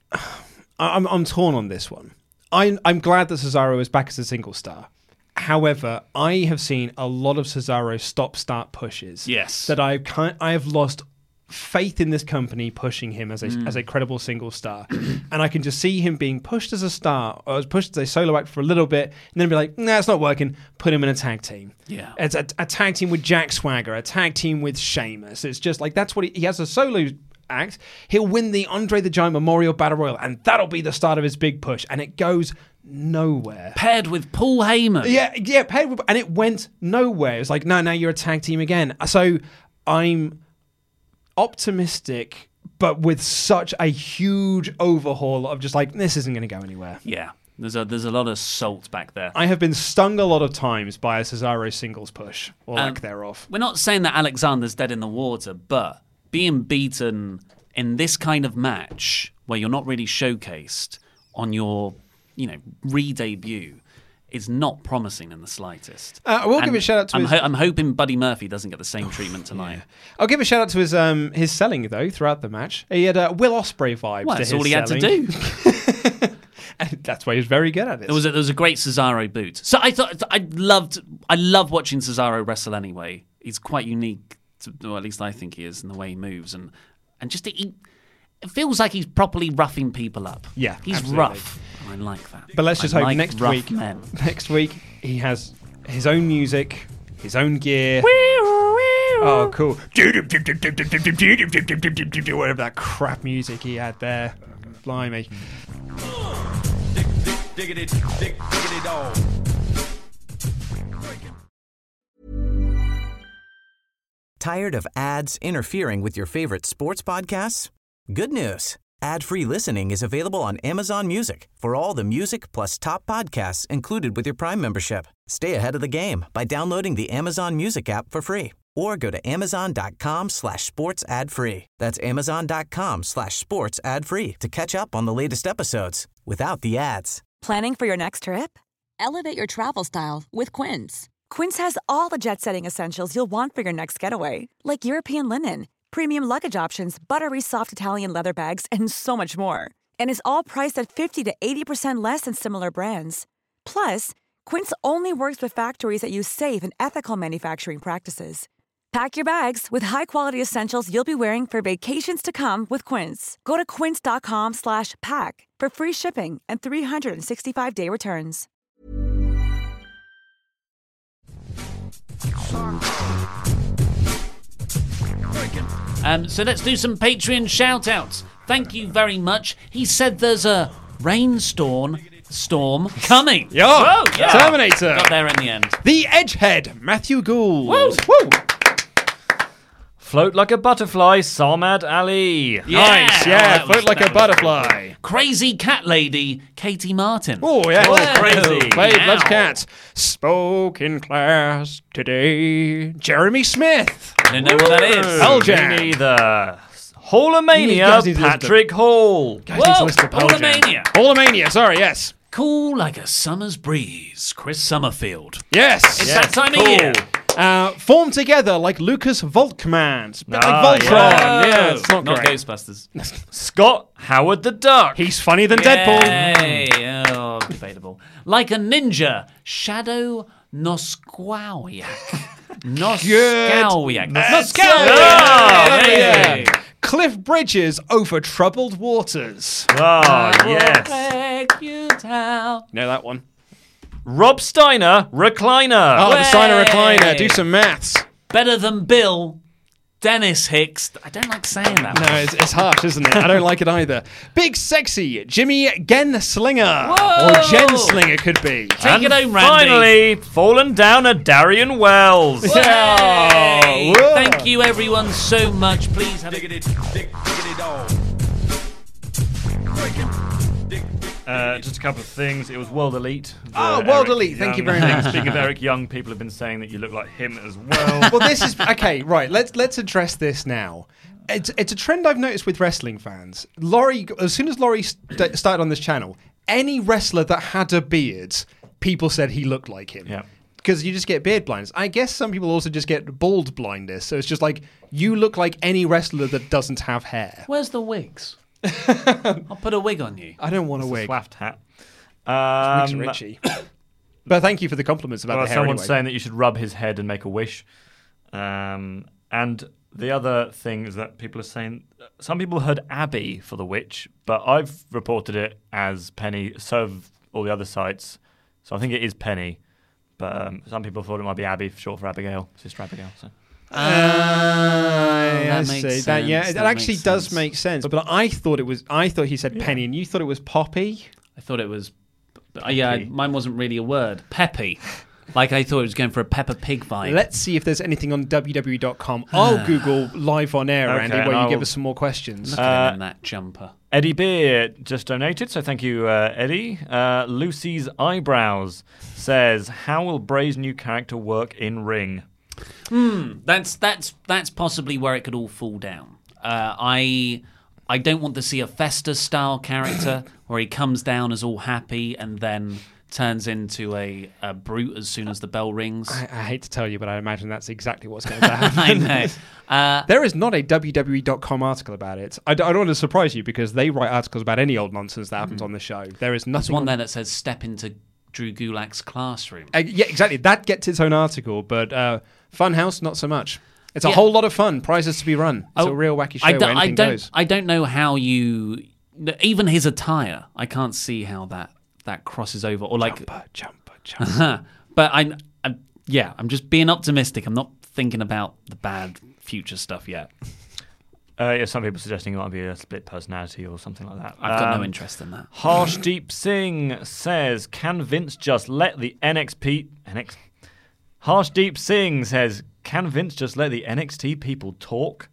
torn on this one. I'm glad that Cesaro is back as a single star. However, I have seen a lot of Cesaro stop-start pushes. Yes. That I have lost faith in this company pushing him as a credible single star. And I can just see him being pushed as a star or pushed as a solo act for a little bit and then be like, nah, it's not working. Put him in a tag team. Yeah. It's a tag team with Jack Swagger, a tag team with Sheamus. It's just like, that's what he has a solo act, he'll win the Andre the Giant Memorial Battle Royal, and that'll be the start of his big push, and it goes nowhere. Paired with Paul Heyman. Yeah, paired with, and it went nowhere. It's like, no, now you're a tag team again. So I'm optimistic, but with such a huge overhaul of just like, this isn't going to go anywhere. Yeah. There's a lot of salt back there. I have been stung a lot of times by a Cesaro singles push, or lack thereof. We're not saying that Alexander's dead in the water, but being beaten in this kind of match where you're not really showcased on your, re-debut is not promising in the slightest. I will give a shout out to I'm hoping Buddy Murphy doesn't get the same treatment tonight. Yeah. I'll give a shout out to his selling, though, throughout the match. He had Will Ospreay vibes Well, to that's his all he had to selling. do. And that's why he was very good at it. There was a great Cesaro boot. So I thought I love watching Cesaro wrestle anyway. He's quite unique, or at least I think he is, in the way he moves, and just it feels like he's properly roughing people up. Yeah, he's absolutely. rough. And I like that. But let's just hope next week. Men. Next week he has his own music, his own gear. Oh, cool! Whatever that crap music he had there, blimey. Tired of ads interfering with your favorite sports podcasts? Good news. Ad-free listening is available on Amazon Music for all the music plus top podcasts included with your Prime membership. Stay ahead of the game by downloading the Amazon Music app for free or go to amazon.com/sports ad free. That's amazon.com/sports ad free to catch up on the latest episodes without the ads. Planning for your next trip? Elevate your travel style with Quince. Quince has all the jet-setting essentials you'll want for your next getaway, like European linen, premium luggage options, buttery soft Italian leather bags, and so much more. And is all priced at 50 to 80% less than similar brands. Plus, Quince only works with factories that use safe and ethical manufacturing practices. Pack your bags with high-quality essentials you'll be wearing for vacations to come with Quince. Go to quince.com/pack for free shipping and 365-day returns. So let's do some Patreon shout-outs. Thank you very much. He said there's a rainstorm coming. Yeah, Whoa, yeah. Terminator. Got there in the end. The Edgehead, Matthew Gould. Woo. Woo. Float like a butterfly, Salmad Ali. Yeah, Nice, that float like a was butterfly. Crazy cat lady, Katie Martin. Oh, yeah. Crazy. Played Ow. loves cats. Spoke in class today. Jeremy Smith. I don't know what that is. Pearl Me Jam. neither. You guys Haulemania, need to listen to- Patrick Hall. Guys need to listen to Pearl Jam. Haulemania. Haulemania, sorry, yes. Cool like a summer's breeze, Chris Summerfield. Yes. It's that time of year. Formed together like Lucas Volkman. Bit Ah, like Voltron. yeah. Yeah, it's not great. Ghostbusters. Scott Howard the Duck. He's funnier than Deadpool. Yay. Oh, debatable. Like a ninja, Shadow Noskowiak. Noskowiak. Noskowiak. Yay. Cliff Bridges over troubled waters. Ah, yes. Take you down. Know that one. Rob Steiner, Recliner. Oh, the Steiner Recliner. Way. Do some maths. Better than Bill, Dennis Hicks. I don't like saying that. No, it's harsh, isn't it? I don't like it either. Big sexy Jimmy Genslinger. Whoa. Or Genslinger could be. Take it home, Randy. Finally, fallen down a Darian Wells. Yay. Whoa. Thank you, everyone, so much. Please have Just a couple of things. It was World Elite. Oh, World Elite. Thank you very much. Speaking of Eric Young, people have been saying that you look like him as well. Well, this is okay. Right, let's address this now. It's a trend I've noticed with wrestling fans. Laurie, as soon as Laurie started on this channel, any wrestler that had a beard, people said he looked like him. Yeah. Because you just get beard blindness. I guess some people also just get bald blindness. So it's just like you look like any wrestler that doesn't have hair. Where's the wigs? I'll put a wig on you. I don't want a wig. Swaft hat. Wigs are Richie. But thank you for the compliments about Well, the hair. someone's anyway. saying that you should rub his head and make a wish. And the other thing is that people are saying some people heard Abby for the witch, but I've reported it as Penny. So have all the other sites. So I think it is Penny. But some people thought it might be Abby, short for Abigail, Sister Abigail. So. That makes see. sense. It That actually makes does sense. make sense. But I thought he said Penny, and you thought it was Poppy. I thought it was. Mine wasn't really a word. Peppy. Like I thought it was going for a Peppa Pig vibe. Let's see if there's anything on WWE.com. I'll Google live on air, Okay, Andy, while you give I'll- us some more questions. Look at him in that jumper. Eddie Beer just donated, so thank you, Eddie. Lucy's Eyebrows says, how will Bray's new character work in ring? That's possibly where it could all fall down. I don't want to see a Festus style character where he comes down as all happy and then turns into a brute as soon as the bell rings. I hate to tell you, but I imagine that's exactly what's going to happen. I know. There is not a WWE.com article about it. I don't want to surprise you because they write articles about any old nonsense that happens on the show. There is There's nothing. one there that says step into Drew Gulak's classroom. Yeah, exactly. That gets its own article, but Funhouse, not so much. It's a Yeah. whole lot of fun. Prizes to be run. It's a real wacky show where anything goes. I don't know how you... Even his attire, I can't see how that crosses over. Or like, Jumper. But I'm just being optimistic. I'm not thinking about the bad future stuff yet. Some people suggesting it might be a split personality or something like that. I've got no interest in that. Harsh Deep Singh says, can Vince just let the Harsh Deep Singh says, can Vince just let the NXT people talk?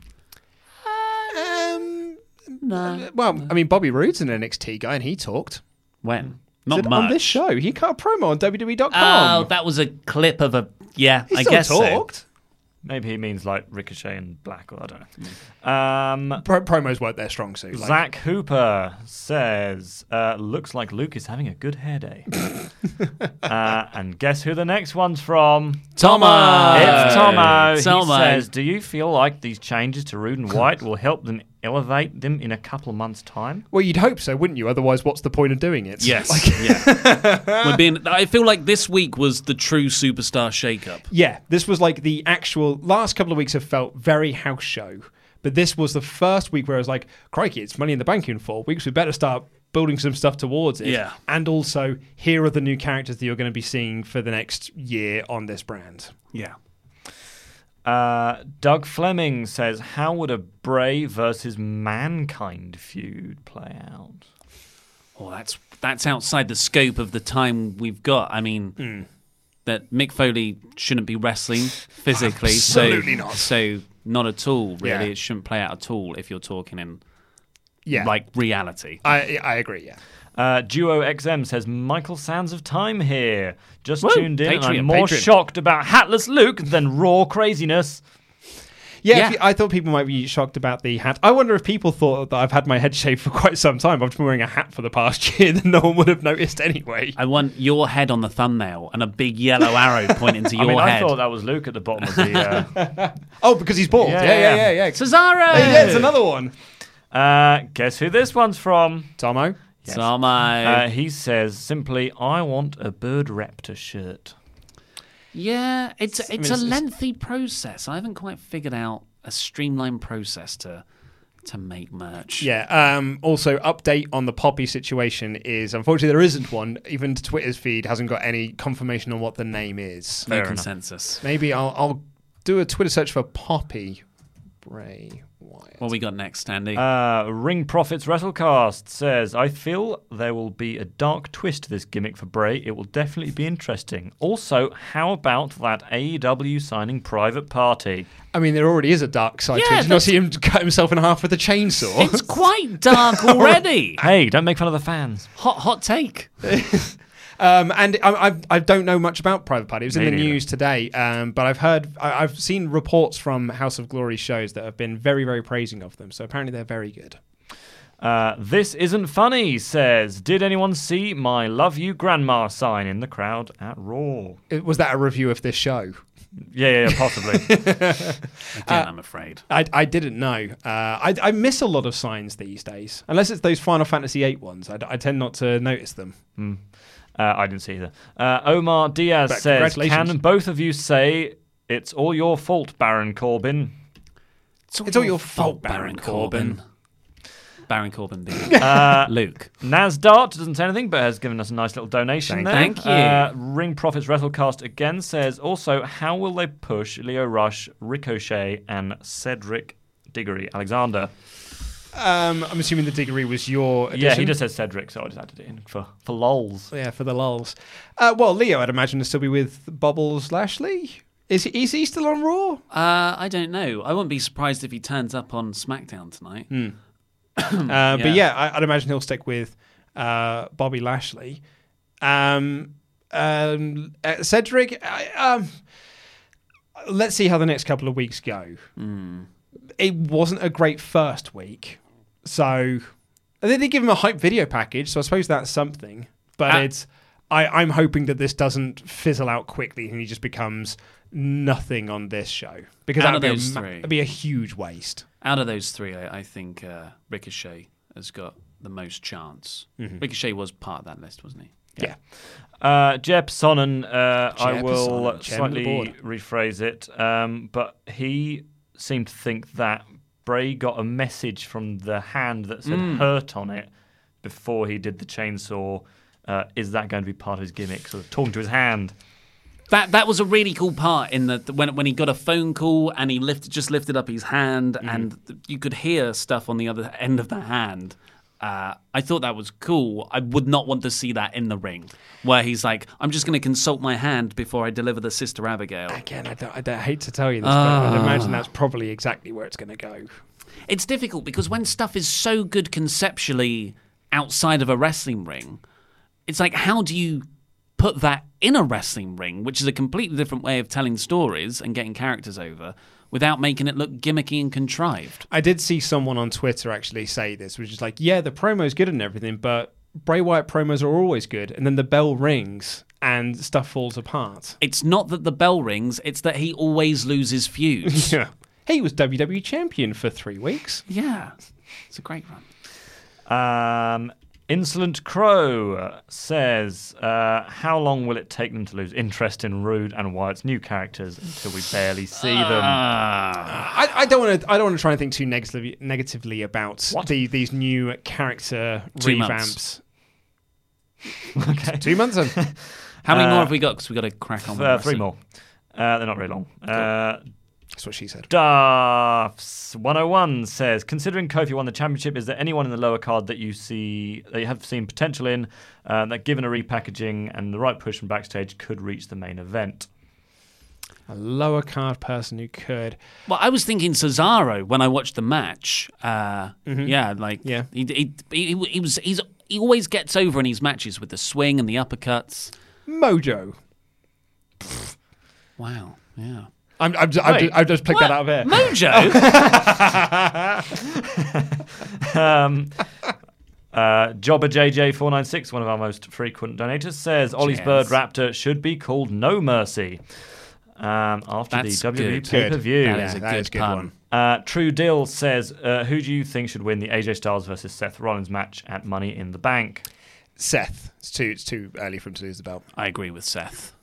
No. Well, I mean, Bobby Roode's an NXT guy, and he talked. When? He said Not much. on this show. He cut a promo on WWE.com. Oh, that was a clip of a... Yeah, he I still guess talked. so. Maybe he means like Ricochet and Black, or I don't know. Promos weren't their strong suit. Zach Hooper says, looks like Luke is having a good hair day. And guess who the next one's from? Tomo! It's Tomo. He Tomo. says, do you feel like these changes to Rude and White will help them elevate them in a couple of months' time? Well, you'd hope so, wouldn't you? Otherwise, what's the point of doing it? Yes. I feel like this week was the true superstar shakeup. Yeah, this was like the actual... Last couple of weeks have felt very house show. But this was the first week where I was like, crikey, it's Money in the Bank in 4 weeks. We better start building some stuff towards it. Yeah. And also, here are the new characters that you're going to be seeing for the next year on this brand. Yeah. Doug Fleming says, how would a Bray versus Mankind feud play out? Oh, that's outside the scope of the time we've got. I mean, that Mick Foley shouldn't be wrestling physically. Absolutely not. So not at all, really. Yeah. It shouldn't play out at all if you're talking in Yeah. like reality. I agree, yeah. Duo XM says, Michael Sands of Time here. Just Woo! tuned in and I'm Patreon. more shocked about Hatless Luke than Raw craziness. Yeah, I thought people might be shocked about the hat. I wonder if people thought that I've had my head shaved for quite some time. I've been wearing a hat for the past year that no one would have noticed anyway. I want your head on the thumbnail and a big yellow arrow pointing to your I head. thought that was Luke at the bottom of the... Oh, because he's bald. Yeah. Cesaro! Yeah, it's another one. Guess who this one's from? Tomo. Yes. Tomo. He says simply, I want a Bird Raptor shirt. Yeah, it's a it's- lengthy process. I haven't quite figured out a streamlined process to make merch. Yeah. Also, update on the Poppy situation is, unfortunately, there isn't one. Even Twitter's feed hasn't got any confirmation on what the name is. No consensus. Maybe I'll do a Twitter search for Poppy Bray Wyatt. What we got next, Andy? Ring Profits Wrestlecast says, I feel there will be a dark twist to this gimmick for Bray. It will definitely be interesting. Also, how about that AEW signing Private Party? I mean, there already is a dark side to it. Did you not see him cut himself in half with a chainsaw? It's quite dark already. Hey, don't make fun of the fans. Hot take. And I don't know much about Private Party. It was in the Me neither. news today, but I've seen reports from House of Glory shows that have been very, very praising of them. So apparently they're very good. This isn't funny, says, did anyone see my love you grandma sign in the crowd at Raw? Was that a review of this show? Yeah, possibly. Again, I'm afraid. I didn't know. I miss a lot of signs these days. Unless it's those Final Fantasy VIII ones. I tend not to notice them. I didn't see either. Omar Diaz But says, congratulations. can both of you say, it's all your fault, Baron Corbin? It's all your fault, Baron Corbin. Baron Corbin being Luke. Nasdart doesn't say anything, but has given us a nice little donation there. Thank you. Ring Profits WrestleCast again says, also, how will they push Lio Rush, Ricochet, and Cedric Diggory Alexander? I'm assuming the Diggory was your addition. Yeah, he just said Cedric, so I just added it in for lols. Yeah, for the lulz. Well, Leo, I'd imagine, will still be with Bobbles Lashley. Is he still on Raw? I don't know. I wouldn't be surprised if he turns up on SmackDown tonight. But yeah, I'd imagine he'll stick with Bobby Lashley. Cedric, let's see how the next couple of weeks go. It wasn't a great first week, so they did give him a hype video package, so I suppose that's something. But I'm hoping that this doesn't fizzle out quickly and he just becomes nothing on this show, because that'd be a huge waste. Out of those three, I think Ricochet has got the most chance. Ricochet was part of that list, wasn't he? Yeah. Jeb Sonnen, I will slightly rephrase it, but he seemed to think that Bray got a message from the hand that said hurt on it before he did the chainsaw. Is that going to be part of his gimmick, sort of talking to his hand? That was a really cool part in when he got a phone call and he just lifted up his hand and you could hear stuff on the other end of the hand. I thought that was cool. I would not want to see that in the ring, where he's like, I'm just going to consult my hand before I deliver the Sister Abigail. Again, I hate to tell you this, but I'd imagine that's probably exactly where it's going to go. It's difficult because when stuff is so good conceptually outside of a wrestling ring, it's like, how do you put that in a wrestling ring, which is a completely different way of telling stories and getting characters over, without making it look gimmicky and contrived? I did see someone on Twitter actually say this, which is like, yeah, the promo's good and everything, but Bray Wyatt promos are always good, and then the bell rings and stuff falls apart. It's not that the bell rings, it's that he always loses feuds. Yeah. He was WWE champion for 3 weeks. Yeah. It's a great run. Insolent Crow says, how long will it take them to lose interest in Rude and Wyatt's new characters until we barely see them? I don't want to try and think too negatively about these new character 2 revamps. Months. Okay. 2 months in. How many more have we got? Because we've got to crack on with 3 more. They're not very long. Cool. That's what she said. Duffs101 says, considering Kofi won the championship, is there anyone in the lower card that you have seen potential in, that given a repackaging and the right push from backstage could reach the main event? A lower card person who could. Well, I was thinking Cesaro when I watched the match. Yeah, like he always gets over in his matches with the swing and the uppercuts. Mojo. Wow. Yeah. I've just picked that out of here. Mojo? Jobber JJ496, one of our most frequent donators, says Ollie's Bird Raptor should be called No Mercy. After That's the WWE good. pay-per-view. That is a good pun. True Dill says, who do you think should win the AJ Styles versus Seth Rollins match at Money in the Bank? Seth. It's too early for him to lose the belt. I agree with Seth.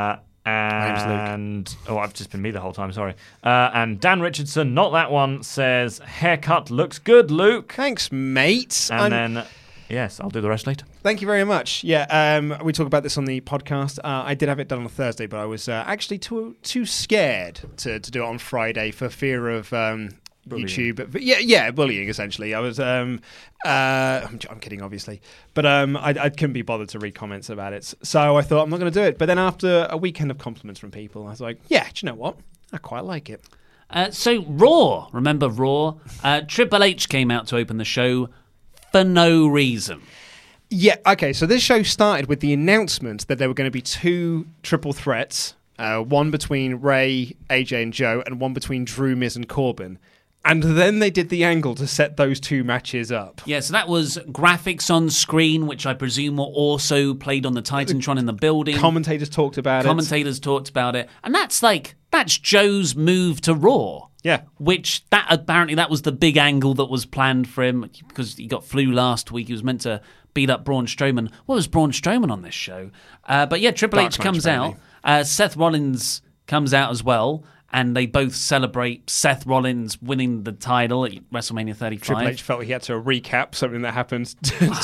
And I've just been me the whole time, sorry. And Dan Richardson, not that one, says haircut looks good, Luke. Thanks, mate. And then yes, I'll do the rest later. Thank you very much. Yeah, we talk about this on the podcast. I did have it done on Thursday, but I was actually too scared to do it on Friday for fear of YouTube. But yeah, bullying essentially. I was I'm kidding, obviously, but I couldn't be bothered to read comments about it, so I thought I'm not going to do it. But then after a weekend of compliments from people, I was like, yeah, do you know what? I quite like it. So Raw, remember Raw? Triple H came out to open the show for no reason. Yeah, okay. So this show started with the announcement that there were going to be 2 triple threats, one between Ray, AJ, and Joe, and one between Drew, Miz, and Corbin. And then they did the angle to set those 2 matches up. Yeah, so that was graphics on screen, which I presume were also played on the Titantron in the building. Commentators talked about it. And that's Joe's move to Raw. Yeah. Which, apparently that was the big angle that was planned for him, because he got flu last week. He was meant to beat up Braun Strowman. What was Braun Strowman on this show? But yeah, Triple H comes out. Seth Rollins comes out as well. and they both celebrate Seth Rollins winning the title at WrestleMania 35. Triple H felt he had to recap something that happened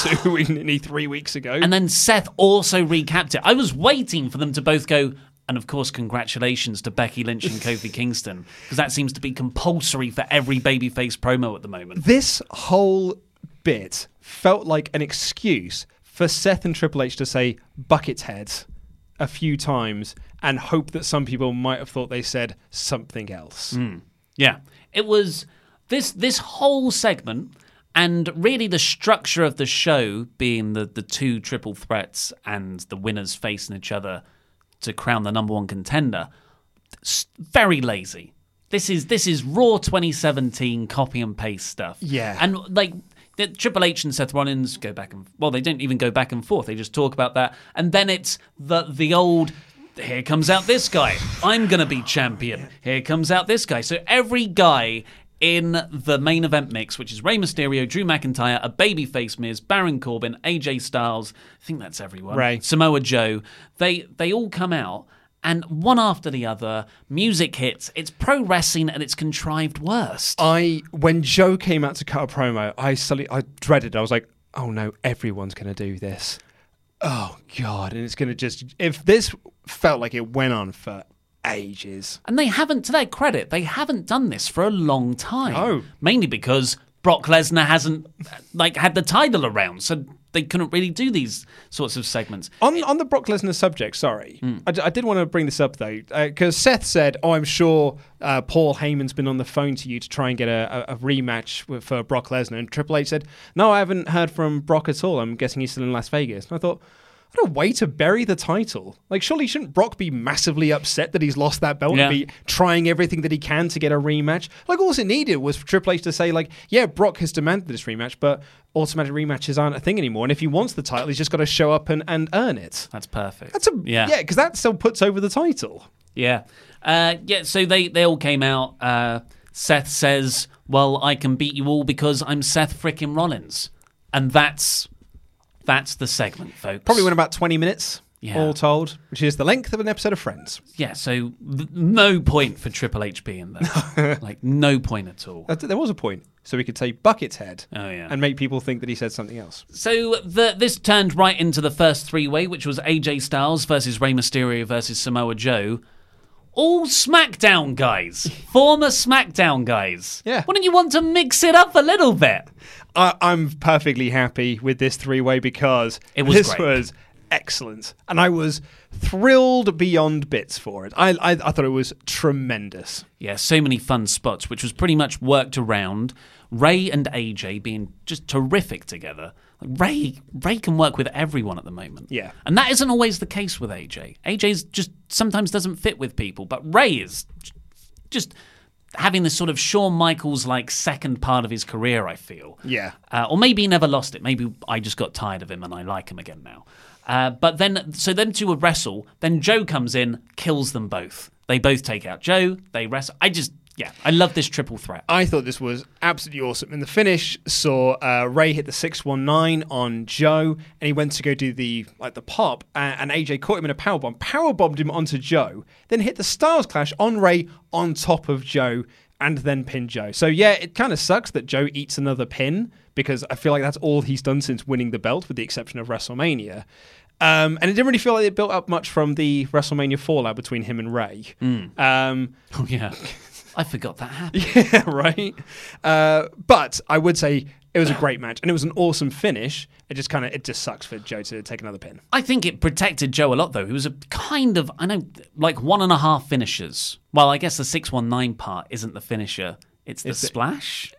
3 weeks ago. And then Seth also recapped it. I was waiting for them to both go, and of course, congratulations to Becky Lynch and Kofi Kingston, because that seems to be compulsory for every babyface promo at the moment. This whole bit felt like an excuse for Seth and Triple H to say bucket heads a few times and hope that some people might have thought they said something else. Yeah. It was this whole segment, and really the structure of the show being the two triple threats and the winners facing each other to crown the number one contender, very lazy. This is Raw 2017 copy and paste stuff. Yeah. And like Triple H and Seth Rollins go back and they don't even go back and forth. They just talk about that, and then it's the old. Here comes out this guy. I'm going to be champion. Here comes out this guy. So every guy in the main event mix, which is Rey Mysterio, Drew McIntyre, a babyface Miz, Baron Corbin, AJ Styles, I think that's everyone. Ray. Samoa Joe. They all come out, and one after the other, music hits. It's pro wrestling at its contrived worst. When Joe came out to cut a promo, I dreaded it. I was like, oh no, everyone's going to do this. Oh God. And it's going to if this felt like it went on for ages. And they haven't, to their credit, they haven't done this for a long time. No. Mainly because Brock Lesnar hasn't had the title around, so they couldn't really do these sorts of segments. On the Brock Lesnar subject, sorry, I did want to bring this up though, because Seth said, "Oh, I'm sure Paul Heyman's been on the phone to you to try and get a rematch for Brock Lesnar." And Triple H said, "No, I haven't heard from Brock at all. I'm guessing he's still in Las Vegas." And I thought, what a way to bury the title. Like, surely shouldn't Brock be massively upset that he's lost that belt and be trying everything that he can to get a rematch? Like, all it needed was for Triple H to say, like, yeah, Brock has demanded this rematch, but automatic rematches aren't a thing anymore. And if he wants the title, he's just got to show up and earn it. That's perfect. Yeah, because that still puts over the title. Yeah. So they all came out. Seth says, well, I can beat you all because I'm Seth frickin' Rollins. And that's the segment, folks. Probably went about 20 minutes, all told, which is the length of an episode of Friends. Yeah, so no point for Triple H being there. No point at all. There was a point. So we could say Bucket's head and make people think that he said something else. So this turned right into the first three-way, which was AJ Styles versus Rey Mysterio versus Samoa Joe. All SmackDown guys. Former SmackDown guys. Yeah. Wouldn't you want to mix it up a little bit? I'm perfectly happy with this three-way because this was excellent. And I was thrilled beyond bits for it. I thought it was tremendous. Yeah, so many fun spots, which was pretty much worked around Rey and AJ being just terrific together. Rey can work with everyone at the moment. Yeah. And that isn't always the case with AJ. AJ's just sometimes doesn't fit with people, but Rey is just having this sort of Shawn Michaels second part of his career, I feel. Yeah. Or maybe he never lost it. Maybe I just got tired of him and I like him again now. But then them two would wrestle. Then Joe comes in, kills them both. They both take out Joe. They wrestle. I love this triple threat. I thought this was absolutely awesome. In the finish, saw Rey hit the 619 on Joe, and he went to go do the pop, and AJ caught him in a powerbombed him onto Joe, then hit the Styles Clash on Rey on top of Joe, and then pinned Joe. So yeah, it kind of sucks that Joe eats another pin, because I feel like that's all he's done since winning the belt, with the exception of WrestleMania. And it didn't really feel like it built up much from the WrestleMania fallout between him and Rey. Oh yeah. I forgot that happened. Yeah, right. But I would say it was a great match, and it was an awesome finish. It just sucks for Joe to take another pin. I think it protected Joe a lot, though. He was a kind of, 1.5 finishers. Well, I guess the 619 part isn't the finisher. It's the splash?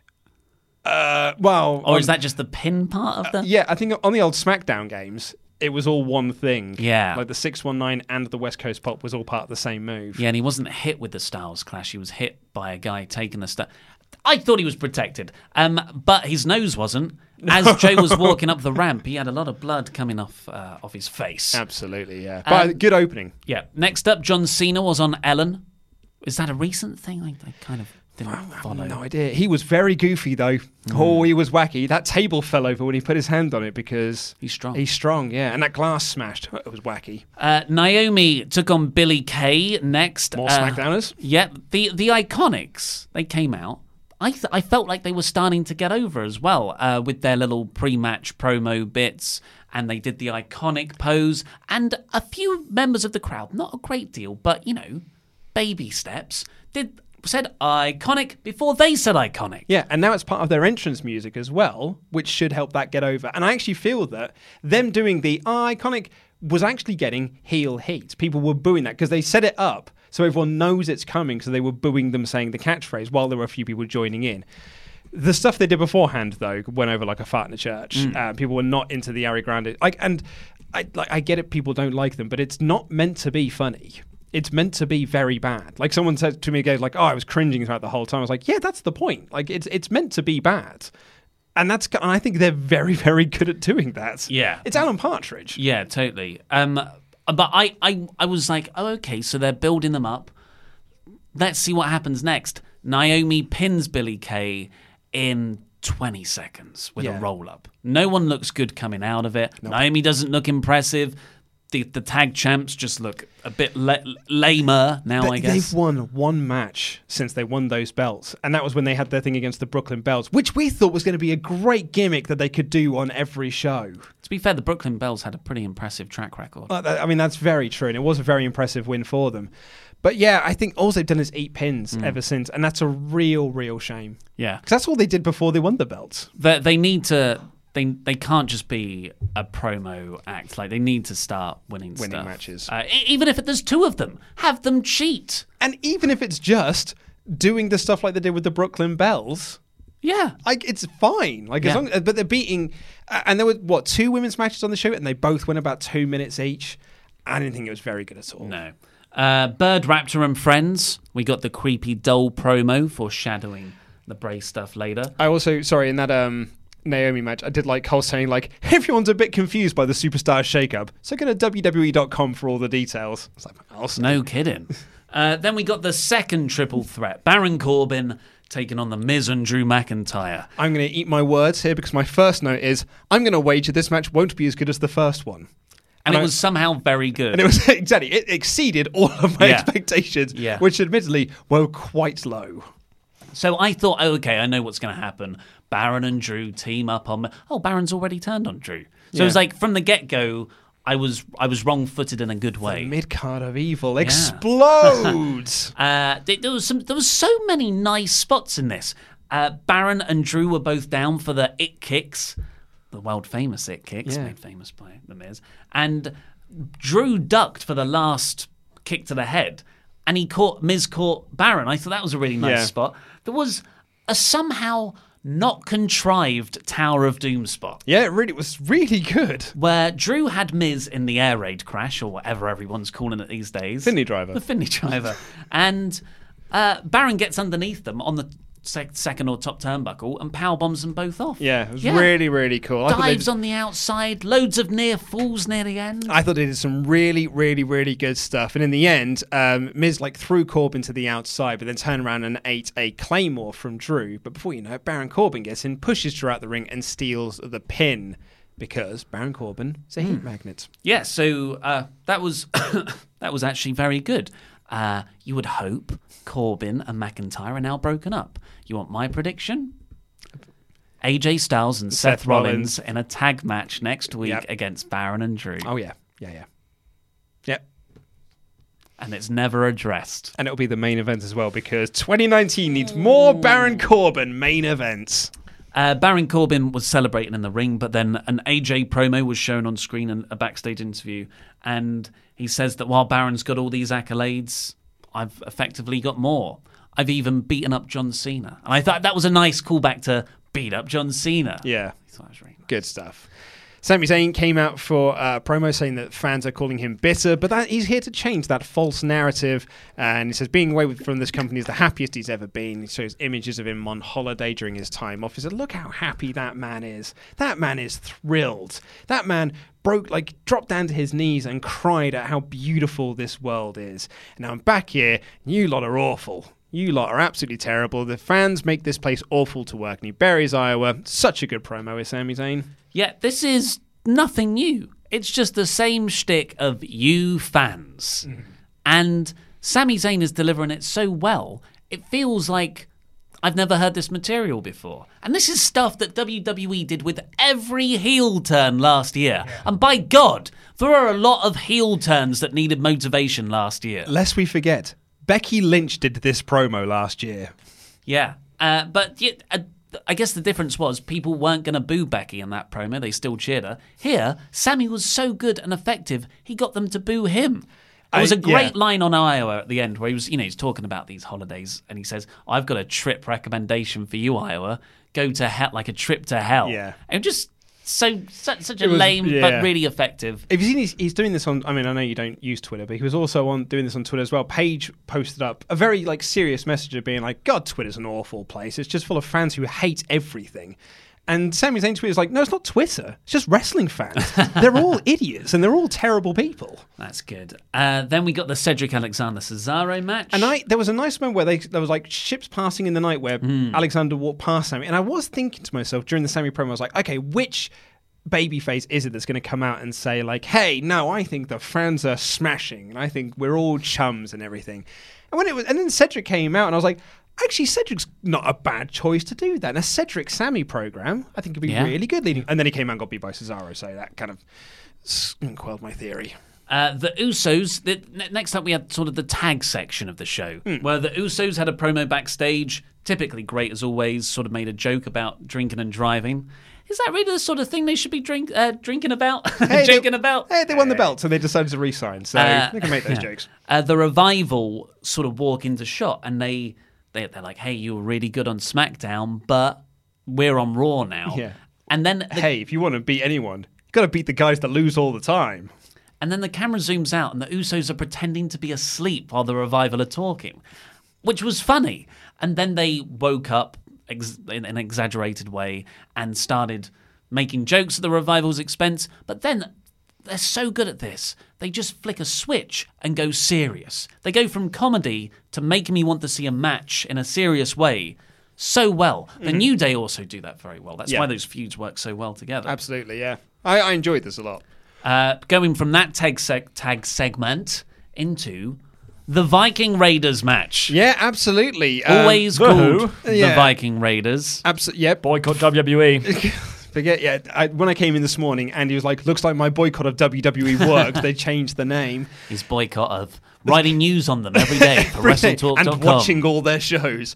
Or is that just the pin part of the... Yeah, I think on the old SmackDown games, it was all one thing. Yeah. Like the 619 and the West Coast Pop was all part of the same move. Yeah, and he wasn't hit with the Styles Clash. He was hit by a guy taking the I thought he was protected. But his nose wasn't. As Joe was walking up the ramp, he had a lot of blood coming off his face. Absolutely, yeah. But good opening. Yeah. Next up, John Cena was on Ellen. Is that a recent thing? I kind of... Didn't follow. No idea. He was very goofy, though. Oh, he was wacky. That table fell over when he put his hand on it because... He's strong. He's strong, yeah. And that glass smashed. It was wacky. Naomi took on Billie Kay next. More SmackDowners? Yeah. The Iconics, they came out. I felt like they were starting to get over as well with their little pre-match promo bits, and they did the iconic pose, and a few members of the crowd, not a great deal, but, baby steps, said iconic before they said iconic. Yeah, and now it's part of their entrance music as well, which should help that get over. And I actually feel that them doing the iconic was actually getting heel heat. People were booing that because they set it up so everyone knows it's coming, so they were booing them saying the catchphrase while there were a few people joining in. The stuff they did beforehand, though, went over like a fart in a church. People were not into the Ari Grande. I get it, people don't like them, but it's not meant to be funny. It's meant to be very bad. Like someone said to me again, like, I was cringing throughout the whole time. I was like, yeah, that's the point. Like it's meant to be bad. And I think they're very, very good at doing that. Yeah. It's Alan Partridge. Yeah, totally. But I was like, oh, okay, so they're building them up. Let's see what happens next. Naomi pins Billie Kay in 20 seconds with a roll-up. No one looks good coming out of it. Nope. Naomi doesn't look impressive. The tag champs just look a bit lamer now, I guess. They've won one match since they won those belts, and that was when they had their thing against the Brooklyn Bells, which we thought was going to be a great gimmick that they could do on every show. To be fair, the Brooklyn Bells had a pretty impressive track record. I mean, that's very true, and it was a very impressive win for them. But yeah, I think all they've done is 8 pins ever since, and that's a real, real shame. Yeah. Because that's all they did before they won the belts. They need to... They can't just be a promo act. Like, they need to start winning stuff. Matches. Even if there's 2 of them, have them cheat. And even if it's just doing the stuff like they did with the Brooklyn Bells, yeah, like it's fine. Like as long, but they're beating. And there were 2 women's matches on the show, and they both went about 2 minutes each. I didn't think it was very good at all. No. Bird Raptor and Friends. We got the creepy doll promo foreshadowing the Bray stuff later. I also in that Naomi match, I did like Cole saying, like, everyone's a bit confused by the Superstars shakeup, so go to WWE.com for all the details. It's like, awesome. No kidding. Then we got the second triple threat. Baron Corbin taking on The Miz and Drew McIntyre. I'm going to eat my words here because my first note is, I'm going to wager this match won't be as good as the first one. And it was somehow very good. And it was, exactly, it exceeded all of my expectations, which admittedly were quite low. So I thought, okay, I know what's going to happen. Baron and Drew team up on... Oh, Baron's already turned on Drew. So it was like, from the get-go, I was wrong-footed in a good way. The mid-card of evil explodes! There was so many nice spots in this. Baron and Drew were both down for the it kicks, the world-famous it kicks, made famous by The Miz. And Drew ducked for the last kick to the head, and Miz caught Baron. I thought that was a really nice spot. There was a somehow not contrived Tower of Doom spot. Yeah, it was really good. Where Drew had Miz in the air raid crash, or whatever everyone's calling it these days. Finley driver. The Finley driver. And Baron gets underneath them on the second or top turnbuckle and power bombs them both off. Yeah, it was really, really cool. Dives on the outside, loads of near falls near the end. I thought they did some really, really, really good stuff. And in the end, Miz threw Corbin to the outside, but then turned around and ate a Claymore from Drew. But before you know it, Baron Corbin gets in, pushes Drew out the ring, and steals the pin because Baron Corbin is a heat magnet. Yeah, so that was that was actually very good. You would hope Corbin and McIntyre are now broken up. You want my prediction? AJ Styles and Seth Rollins in a tag match next week against Baron and Drew. Oh, yeah. Yep. And it's never addressed. And it'll be the main event as well, because 2019 needs more Baron Corbin main events. Baron Corbin was celebrating in the ring, but then an AJ promo was shown on screen in a backstage interview, and he says that while Baron's got all these accolades, I've effectively got more. I've even beaten up John Cena. And I thought that was a nice callback to beat up John Cena. Yeah. I thought it was really nice. Good stuff. Sami Zayn came out for a promo saying that fans are calling him bitter, but that he's here to change that false narrative. And he says being away from this company is the happiest he's ever been. He shows images of him on holiday during his time off. He said, look how happy that man is. That man is thrilled. That man dropped down to his knees and cried at how beautiful this world is. And now I'm back here, and you lot are awful. You lot are absolutely terrible. The fans make this place awful to work. And he buries Iowa. Such a good promo with Sami Zayn. Yeah, this is nothing new. It's just the same shtick of you fans. And Sami Zayn is delivering it so well, it feels like I've never heard this material before. And this is stuff that WWE did with every heel turn last year. Yeah. And by God, there are a lot of heel turns that needed motivation last year. Lest we forget, Becky Lynch did this promo last year. Yeah, but I guess the difference was people weren't going to boo Becky in that promo. They still cheered her. Here, Sami was so good and effective, he got them to boo him. There was a great line on Iowa at the end where he was, he's talking about these holidays, and he says, "I've got a trip recommendation for you, Iowa. Go to hell, like a trip to hell." Yeah, and just such a lame but really effective. Have you seen he's doing this on? I mean, I know you don't use Twitter, but he was also doing this on Twitter as well. Paige posted up a very serious message of being like, "God, Twitter's an awful place. It's just full of fans who hate everything." And Sami Zayn's tweet is like, "No, it's not Twitter. It's just wrestling fans. They're all idiots and they're all terrible people." That's good. Then we got the Cedric Alexander Cesaro match. And there was a nice moment where there was ships passing in the night where Alexander walked past Sami. And I was thinking to myself during the Sami promo, I was like, okay, which babyface is it that's going to come out and say like, "Hey, no, I think the fans are smashing and I think we're all chums and everything." And then Cedric came out and I was like, actually, Cedric's not a bad choice to do that. And a Cedric Sami program, I think, would be really good leading. And then he came out and got beat by Cesaro, so that kind of quelled my theory. The Usos, next up we had sort of the tag section of the show, where the Usos had a promo backstage, typically great as always, sort of made a joke about drinking and driving. Is that really the sort of thing they should be drinking about? Hey, they won the belt, so they decided to re-sign, so they can make those jokes. The Revival sort of walk into shot, and they're like, "Hey, you were really good on SmackDown, but we're on Raw now." Yeah. And then hey, if you want to beat anyone, you've got to beat the guys that lose all the time. And then the camera zooms out and the Usos are pretending to be asleep while the Revival are talking, which was funny. And then they woke up in an exaggerated way and started making jokes at the Revival's expense. But then they're so good at this. They just flick a switch and go serious. They go from comedy to making me want to see a match in a serious way so well. The New Day also do that very well. That's why those feuds work so well together. Absolutely, yeah. I enjoyed this a lot. Going from that tag segment into the Viking Raiders match. Yeah, absolutely. Always called the Viking Raiders. Absolutely, yeah. Boycott WWE. When I came in this morning, Andy was like, "Looks like my boycott of WWE worked." They changed the name. His boycott of writing news on them every day for WrestleTalk.com. And watching all their shows.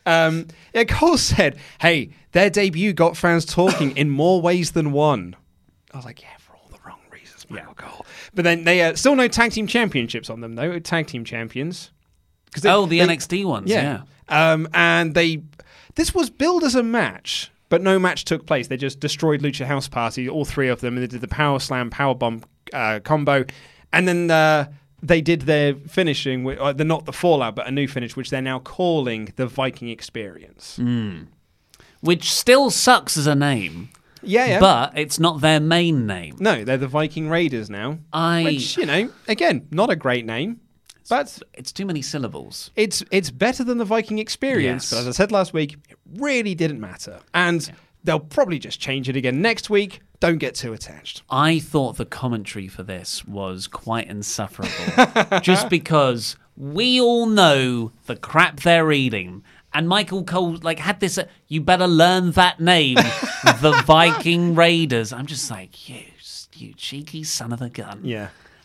Cole said, "Hey, their debut got fans talking in more ways than one." I was like, yeah, for all the wrong reasons, Michael Cole. But then they still no tag team championships on them, though. Tag team champions. The NXT ones, yeah. And this was billed as a match, but no match took place. They just destroyed Lucha House Party, all three of them, and they did the Power Slam, Power Bomb combo. And then they did their finishing, not the Fallout, but a new finish, which they're now calling the Viking Experience. Which still sucks as a name. Yeah. But it's not their main name. No, they're the Viking Raiders now. Which, again, not a great name. But it's too many syllables. It's better than the Viking Experience, but as I said last week, it really didn't matter. And they'll probably just change it again next week. Don't get too attached. I thought the commentary for this was quite insufferable. Just because we all know the crap they're eating. And Michael Cole had this, you better learn that name, the Viking Raiders. I'm just like, you cheeky son of a gun. Yeah.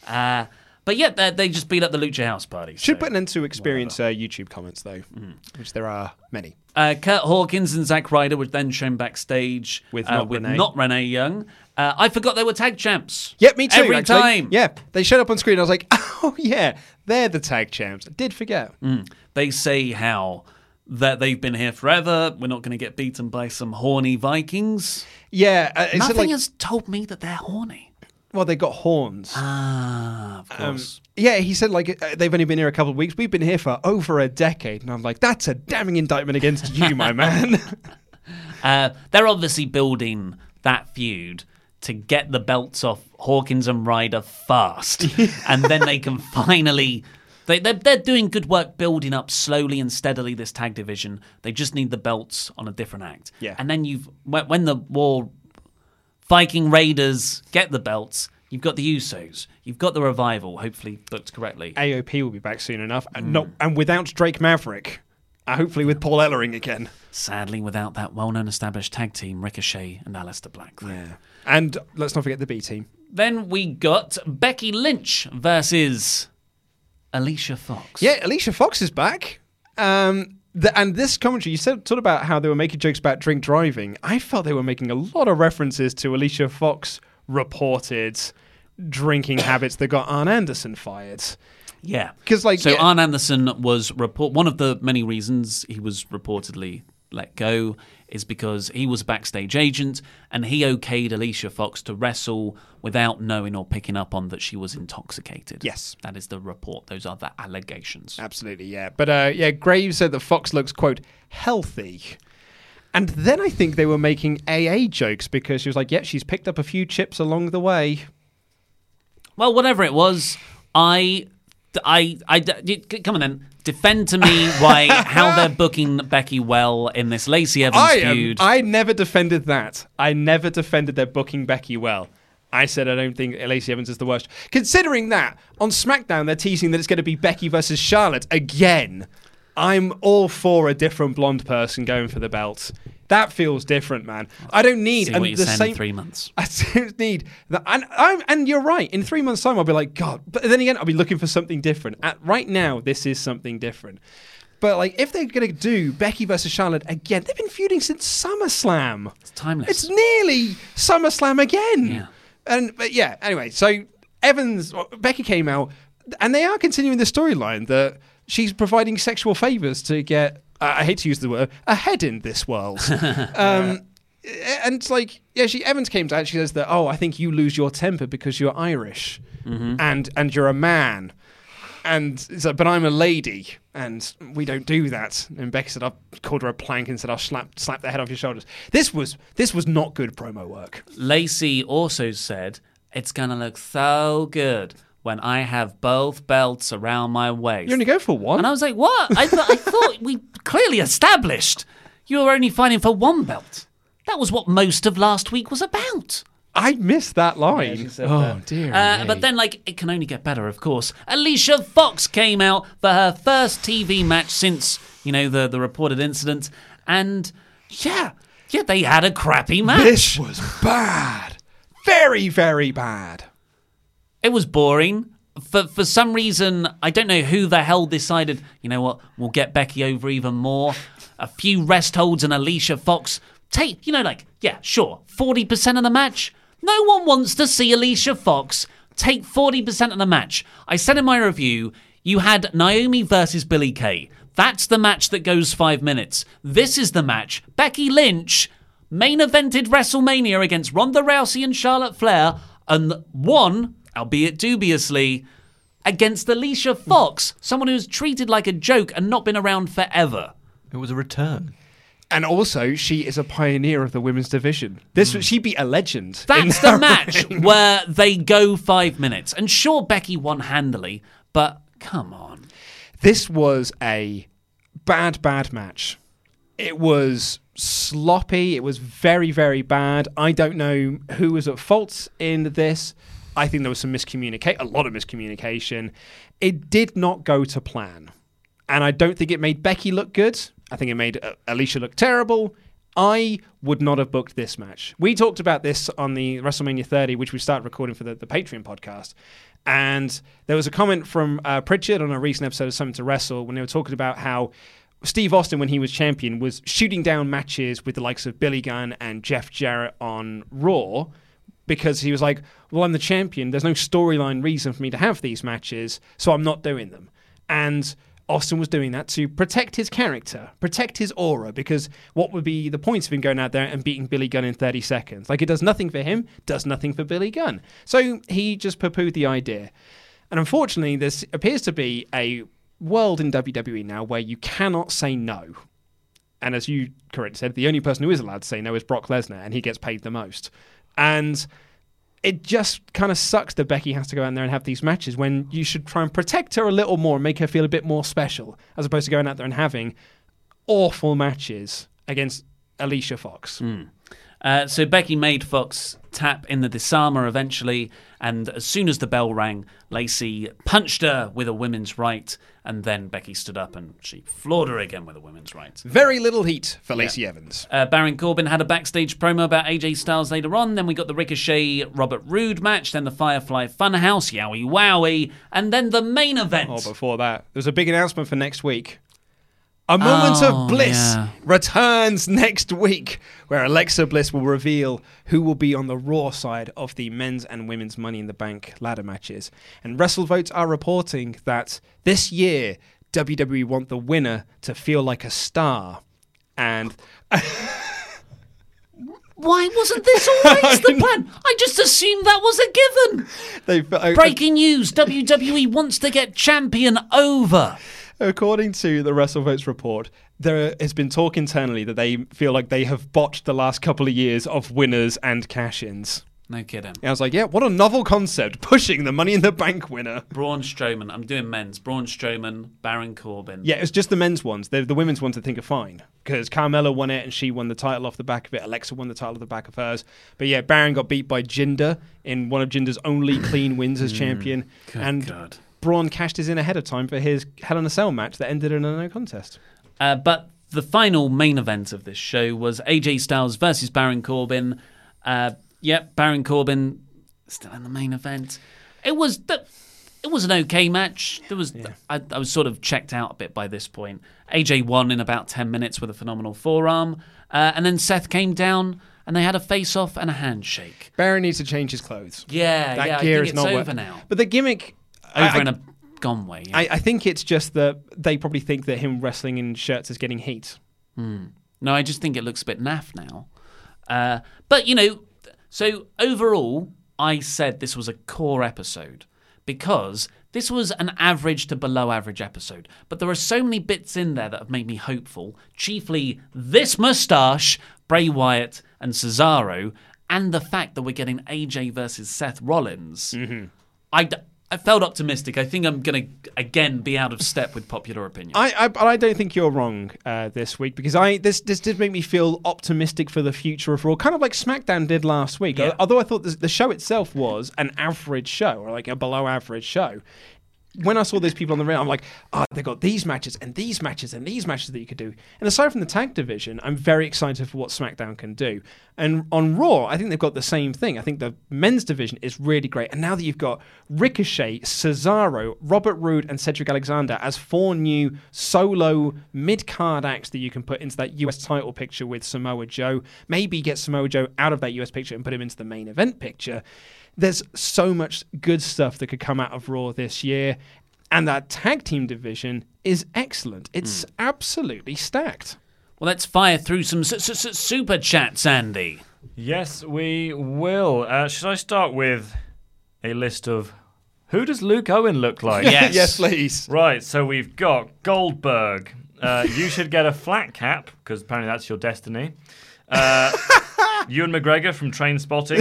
But yeah, they just beat up the Lucha House Party. Should put an end to Experience YouTube comments, though, which there are many. Kurt Hawkins and Zack Ryder were then shown backstage with not Renee Young. I forgot they were tag champs. Yep, me too. Every time. Yeah, they showed up on screen. I was like, oh, yeah, they're the tag champs. I did forget. They say how that they've been here forever. We're not going to get beaten by some horny Vikings. Yeah. Nothing has told me that they're horny. Well, they got horns. Of course. He said they've only been here a couple of weeks. We've been here for over a decade. And I'm like, that's a damning indictment against you, my man. They're obviously building that feud to get the belts off Hawkins and Ryder fast. And then they can finally They're doing good work building up slowly and steadily this tag division. They just need the belts on a different act. Yeah. And then when the Viking Raiders get the belts, you've got the Usos, you've got the Revival, hopefully booked correctly. AOP will be back soon enough, and without Drake Maverick, hopefully with Paul Ellering again. Sadly, without that well-known established tag team, Ricochet and Aleister Black. Yeah. And let's not forget the B team. Then we got Becky Lynch versus Alicia Fox. Yeah, Alicia Fox is back. And this commentary, you said about how they were making jokes about drink driving. I felt they were making a lot of references to Alicia Fox reported drinking habits that got Arn Anderson fired. Yeah. Because Arn Anderson was one of the many reasons he was reportedly let go is because he was a backstage agent and he okayed Alicia Fox to wrestle without knowing or picking up on that she was intoxicated. Yes. That is the report. Those are the allegations. Absolutely, yeah. But Graves said that Fox looks, quote, healthy. And then I think they were making AA jokes because she was like, yeah, she's picked up a few chips along the way. Well, whatever it was, come on then. Defend to me how they're booking Becky well in this Lacey Evans feud. I never defended that. I never defended their booking Becky well. I said I don't think Lacey Evans is the worst. Considering that, on SmackDown, they're teasing that it's going to be Becky versus Charlotte again. I'm all for a different blonde person going for the belt. That feels different, man. I don't need... See what you're saying in 3 months. I don't need... And you're right. In 3 months' time, I'll be like, God. But then again, I'll be looking for something different. Right now, this is something different. But if they're going to do Becky versus Charlotte again, they've been feuding since SummerSlam. It's timeless. It's nearly SummerSlam again. Yeah. Anyway, so Becky came out, and they are continuing the storyline that she's providing sexual favors to get... I hate to use the word, ahead in this world. And Evans came out, she says that, I think you lose your temper because you're Irish and you're a man. And it's like, but I'm a lady and we don't do that. And Becky said, I called her a plank and said, I'll slap the head off your shoulders. This was not good promo work. Lacey also said, it's going to look so good when I have both belts around my waist. You only go for one? And I was like, what? I thought we clearly established you were only fighting for one belt. That was what most of last week was about. I missed that line. Yeah, she said that. Dear me. But then, it can only get better, of course. Alicia Fox came out for her first TV match since, the reported incident. And, yeah, they had a crappy match. This was bad. Very, very bad. It was boring. For some reason, I don't know who the hell decided, you know what, we'll get Becky over even more. A few rest holds and Alicia Fox take, 40% of the match. No one wants to see Alicia Fox take 40% of the match. I said in my review, you had Naomi versus Billie Kay. That's the match that goes 5 minutes. This is the match. Becky Lynch main evented WrestleMania against Ronda Rousey and Charlotte Flair and won, albeit dubiously, against Alicia Fox, someone who's treated like a joke and not been around forever. It was a return. And also, she is a pioneer of the women's division. She'd be a legend. That's the match where they go 5 minutes. And sure, Becky won handily, but come on. This was a bad match. It was sloppy. It was very, very bad. I don't know who was at fault in this. I think there was a lot of miscommunication. It did not go to plan. And I don't think it made Becky look good. I think it made Alicia look terrible. I would not have booked this match. We talked about this on the WrestleMania 30, which we started recording for the Patreon podcast. And there was a comment from Pritchard on a recent episode of Something to Wrestle when they were talking about how Steve Austin, when he was champion, was shooting down matches with the likes of Billy Gunn and Jeff Jarrett on Raw because he was like, well, I'm the champion. There's no storyline reason for me to have these matches, so I'm not doing them. And Austin was doing that to protect his character, protect his aura, because what would be the point of him going out there and beating Billy Gunn in 30 seconds? It does nothing for him, does nothing for Billy Gunn. So he just poo-pooed the idea. And unfortunately, this appears to be a world in WWE now where you cannot say no. And as you correctly said, the only person who is allowed to say no is Brock Lesnar, and he gets paid the most. And it just kind of sucks that Becky has to go out there and have these matches when you should try and protect her a little more and make her feel a bit more special, as opposed to going out there and having awful matches against Alicia Fox. So Becky made Fox tap in the disarmer eventually, and as soon as the bell rang, Lacey punched her with a women's right, and then Becky stood up and she floored her again with a women's right. Very little heat for Lacey Evans. Baron Corbin had a backstage promo about AJ Styles later on. Then we got the Ricochet Robert Roode match, then the Firefly Funhouse, yowie wowie, and then the main event. Oh, before that, there's a big announcement for next week. A Moment of Bliss returns next week, where Alexa Bliss will reveal who will be on the Raw side of the men's and women's Money in the Bank ladder matches. And WrestleVotes are reporting that this year, WWE want the winner to feel like a star. And why wasn't this always the plan? I just assumed that was a given. Breaking news, WWE wants to get champion over. According to the WrestleVotes report, there has been talk internally that they feel like they have botched the last couple of years of winners and cash-ins. No kidding. And I was like, yeah, what a novel concept, pushing the Money in the Bank winner. Braun Strowman. I'm doing men's. Braun Strowman, Baron Corbin. Yeah, it's just the men's ones. The women's ones I think are fine, because Carmella won it and she won the title off the back of it. Alexa won the title off the back of hers. But yeah, Baron got beat by Jinder in one of Jinder's only clean wins as champion. God. Braun cashed his in ahead of time for his Hell in a Cell match that ended in a no contest. But the final main event of this show was AJ Styles versus Baron Corbin. Baron Corbin still in the main event. It was an okay match. I was sort of checked out a bit by this point. AJ won in about 10 minutes with a phenomenal forearm, and then Seth came down and they had a face-off and a handshake. Baron needs to change his clothes. Yeah, that gear I think is it's not over now. But the gimmick over in a gone way. Yeah. I think it's just that they probably think that him wrestling in shirts is getting heat. No, I just think it looks a bit naff now. But so overall, I said this was a core episode because this was an average to below average episode. But there are so many bits in there that have made me hopeful. Chiefly this moustache, Bray Wyatt and Cesaro, and the fact that we're getting AJ versus Seth Rollins. I felt optimistic. I think I'm going to, again, be out of step with popular opinion. I don't think you're wrong this week, because this did make me feel optimistic for the future of Raw, kind of like SmackDown did last week. Yeah. Although I thought the show itself was an average show, or like a below average show. When I saw these people on the ring, I'm like, they've got these matches and these matches and these matches that you could do. And aside from the tag division, I'm very excited for what SmackDown can do. And on Raw, I think they've got the same thing. I think the men's division is really great. And now that you've got Ricochet, Cesaro, Robert Roode, and Cedric Alexander as 4 new solo mid-card acts that you can put into that US title picture with Samoa Joe, maybe get Samoa Joe out of that US picture and put him into the main event picture. There's so much good stuff that could come out of Raw this year, and that tag team division is excellent. It's absolutely stacked. Well, let's fire through some super chats, Andy. Yes, we will. Should I start with a list of who does Luke Owen look like? Yes. Yes, please. Right, so we've got Goldberg. You should get a flat cap, because apparently that's your destiny. Ewan McGregor from Trainspotting.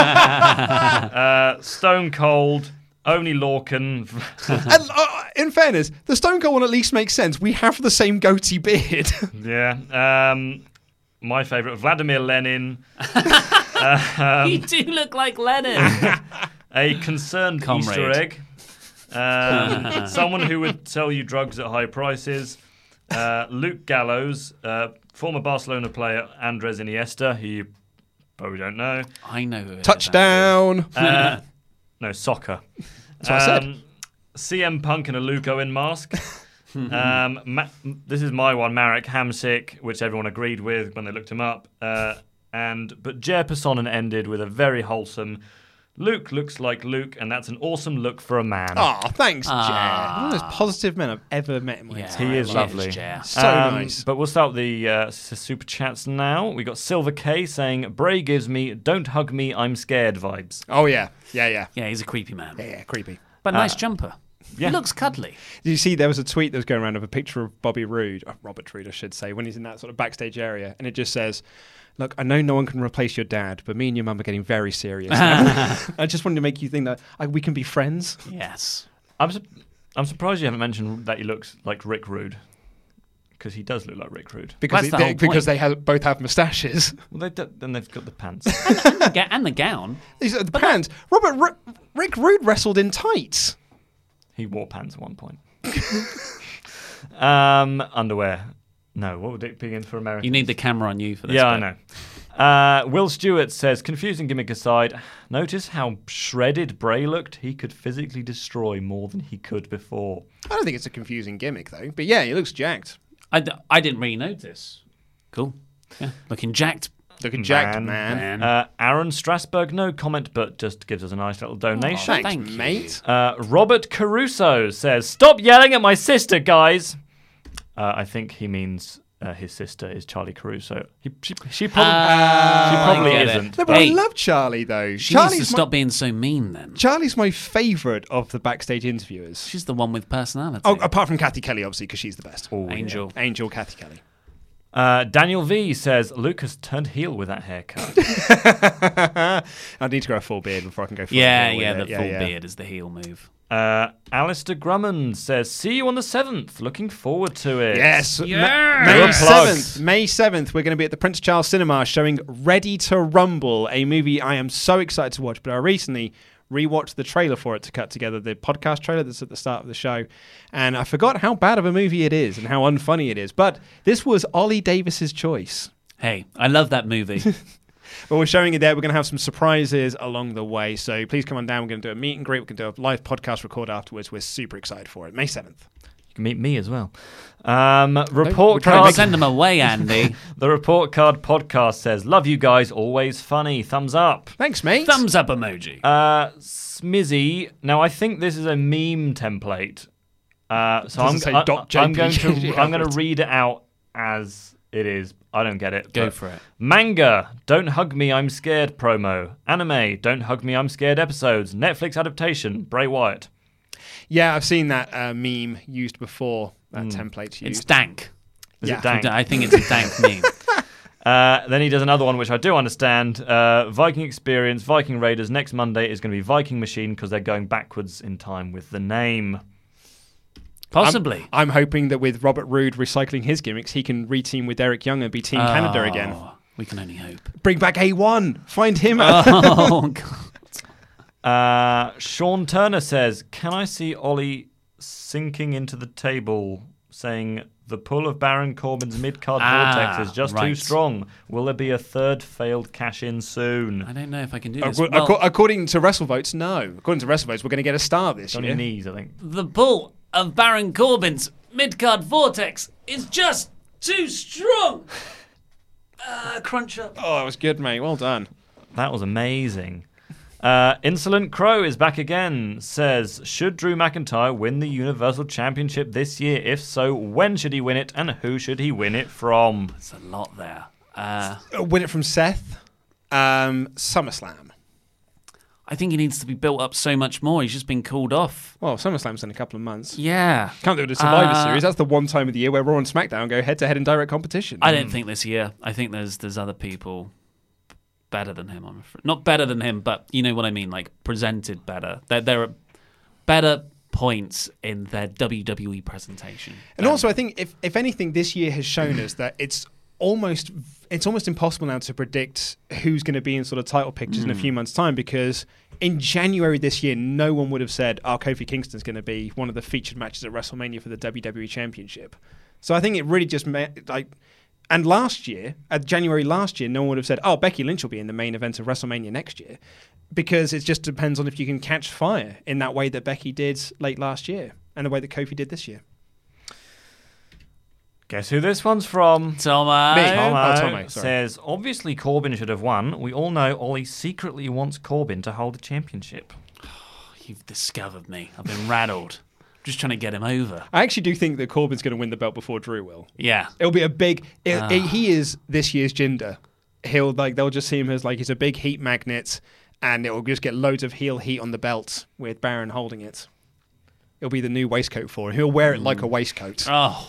Stone Cold. Only Lorcan. And, in fairness, the Stone Cold one at least makes sense. We have the same goatee beard. Yeah. My favourite, Vladimir Lenin. You do look like Lenin. A concerned Comrade. Easter egg. Someone who would sell you drugs at high prices. Luke Gallows. Former Barcelona player Andres Iniesta, who you probably don't know. I know who it is. Touchdown. No, soccer. That's what I said. CM Punk in a Luke Owen mask. This is my one, Marek Hamsik, which everyone agreed with when they looked him up. But Jer Personen ended with a very wholesome Luke looks like Luke, and that's an awesome look for a man. Oh, thanks, Jer. One of the most positive men I've ever met in my life. He is lovely. So nice. But we'll start the super chats now. We got Silver K saying, Bray gives me "Don't hug me, I'm scared" vibes. Oh, yeah. Yeah. Yeah, he's a creepy man. Yeah, creepy. But nice jumper. He looks cuddly. Did you see there was a tweet that was going around of a picture of Robert Roode, I should say, when he's in that sort of backstage area, and it just says, "Look, I know no one can replace your dad, but me and your mum are getting very serious now." I just wanted to make you think that we can be friends. Yes. I'm surprised you haven't mentioned that he looks like Rick Rude, because he does look like Rick Rude. Because they both have moustaches. Well, then they've got the pants and the gown. These are the pants. Rick Rude wrestled in tights. He wore pants at one point. Underwear. No, what would it be in for Americans? You need the camera on you for this. Yeah, bit. I know. Will Stewart says, confusing gimmick aside, notice how shredded Bray looked? He could physically destroy more than he could before. I don't think it's a confusing gimmick, though. But yeah, he looks jacked. I didn't really notice. Cool. Yeah, looking jacked. Looking jacked, man. Aaron Strasberg, no comment, but just gives us a nice little donation. Oh, thanks, mate. Robert Caruso says, stop yelling at my sister, guys. I think he means his sister is Charlie Caruso. She probably isn't. No, but I love Charlie, though. She needs to stop being so mean, then. Charlie's my favourite of the backstage interviewers. She's the one with personality. Oh, apart from Kathy Kelly, obviously, because she's the best. Oh, Angel. Yeah. Angel Kathy Kelly. Daniel V says, Lucas turned heel with that haircut. I need to grow a full beard before I can go full heel. The full beard is the heel move. Alistair Drummond says, see you on the 7th. Looking forward to it. Yes. Yes. May 7th, we're going to be at the Prince Charles Cinema showing Ready to Rumble, a movie I am so excited to watch, but I recently rewatched the trailer for it to cut together the podcast trailer that's at the start of the show, and I forgot how bad of a movie it is and how unfunny it is, but this was Ollie Davis's choice. Hey, I love that movie. But we're showing it there. We're going to have some surprises along the way, so please come on down. We're going to do a meet and greet. We're going to do a live podcast record afterwards. We're super excited for it. May 7th. You can meet me as well. Report card. Send them away, Andy. The Report Card podcast says, love you guys, always funny. Thumbs up. Thanks, mate. Thumbs up emoji. Smizzy. Now, I think this is a meme template. So I'm going to read it out as it is. I don't get it. Go for it. Manga, don't hug me, I'm scared promo. Anime, don't hug me, I'm scared episodes. Netflix adaptation, Bray Wyatt. Yeah, I've seen that meme used before, that template used. It's dank. Is it dank? I think it's a dank meme. Then he does another one, which I do understand. Viking Experience, Viking Raiders, next Monday is going to be Viking Machine because they're going backwards in time with the name. Possibly. I'm hoping that with Robert Roode recycling his gimmicks, he can reteam with Eric Young and be Team Canada again. We can only hope. Bring back A1. Find him. Oh, God. Sean Turner says, can I see Ollie sinking into the table saying the pull of Baron Corbin's mid-card vortex is just too strong? Will there be a third failed cash-in soon? I don't know if I can do this. According to WrestleVotes, no. According to WrestleVotes, we're going to get a star this year. On your knees, I think. The pull of Baron Corbin's mid-card vortex is just too strong. Crunch up. Oh, that was good, mate. Well done. That was amazing. Insolent Crow is back again. Says, should Drew McIntyre win the Universal Championship this year? If so, when should he win it, and who should he win it from? There's a lot there. Win it from Seth. SummerSlam. I think he needs to be built up so much more. He's just been called off. Well, SummerSlam's in a couple of months. Yeah. Can't do it at Survivor Series. That's the one time of the year where Raw and SmackDown go head-to-head in direct competition. I don't think this year. I think there's other people better than him, I'm afraid. Not better than him, but you know what I mean, like presented better. There are better points in their WWE presentation. And also, I think if anything, this year has shown us that it's almost impossible now to predict who's going to be in sort of title pictures in a few months' time, because in January this year, no one would have said, Kofi Kingston's going to be one of the featured matches at WrestleMania for the WWE Championship. So I think it really just and last year, at January last year, no one would have said, Becky Lynch will be in the main event of WrestleMania next year, because it just depends on if you can catch fire in that way that Becky did late last year and the way that Kofi did this year. Guess who this one's from? Tomo. Me. Tomo says, obviously Corbin should have won. We all know Ollie secretly wants Corbin to hold the championship. You've discovered me. I've been rattled. Just trying to get him over. I actually do think that Corbin's going to win the belt before Drew will. Yeah. It'll be a big... he is this year's Jinder. They'll just see him as he's a big heat magnet, and it'll just get loads of heel heat on the belt with Baron holding it. It'll be the new waistcoat for him. He'll wear it like a waistcoat. Oh.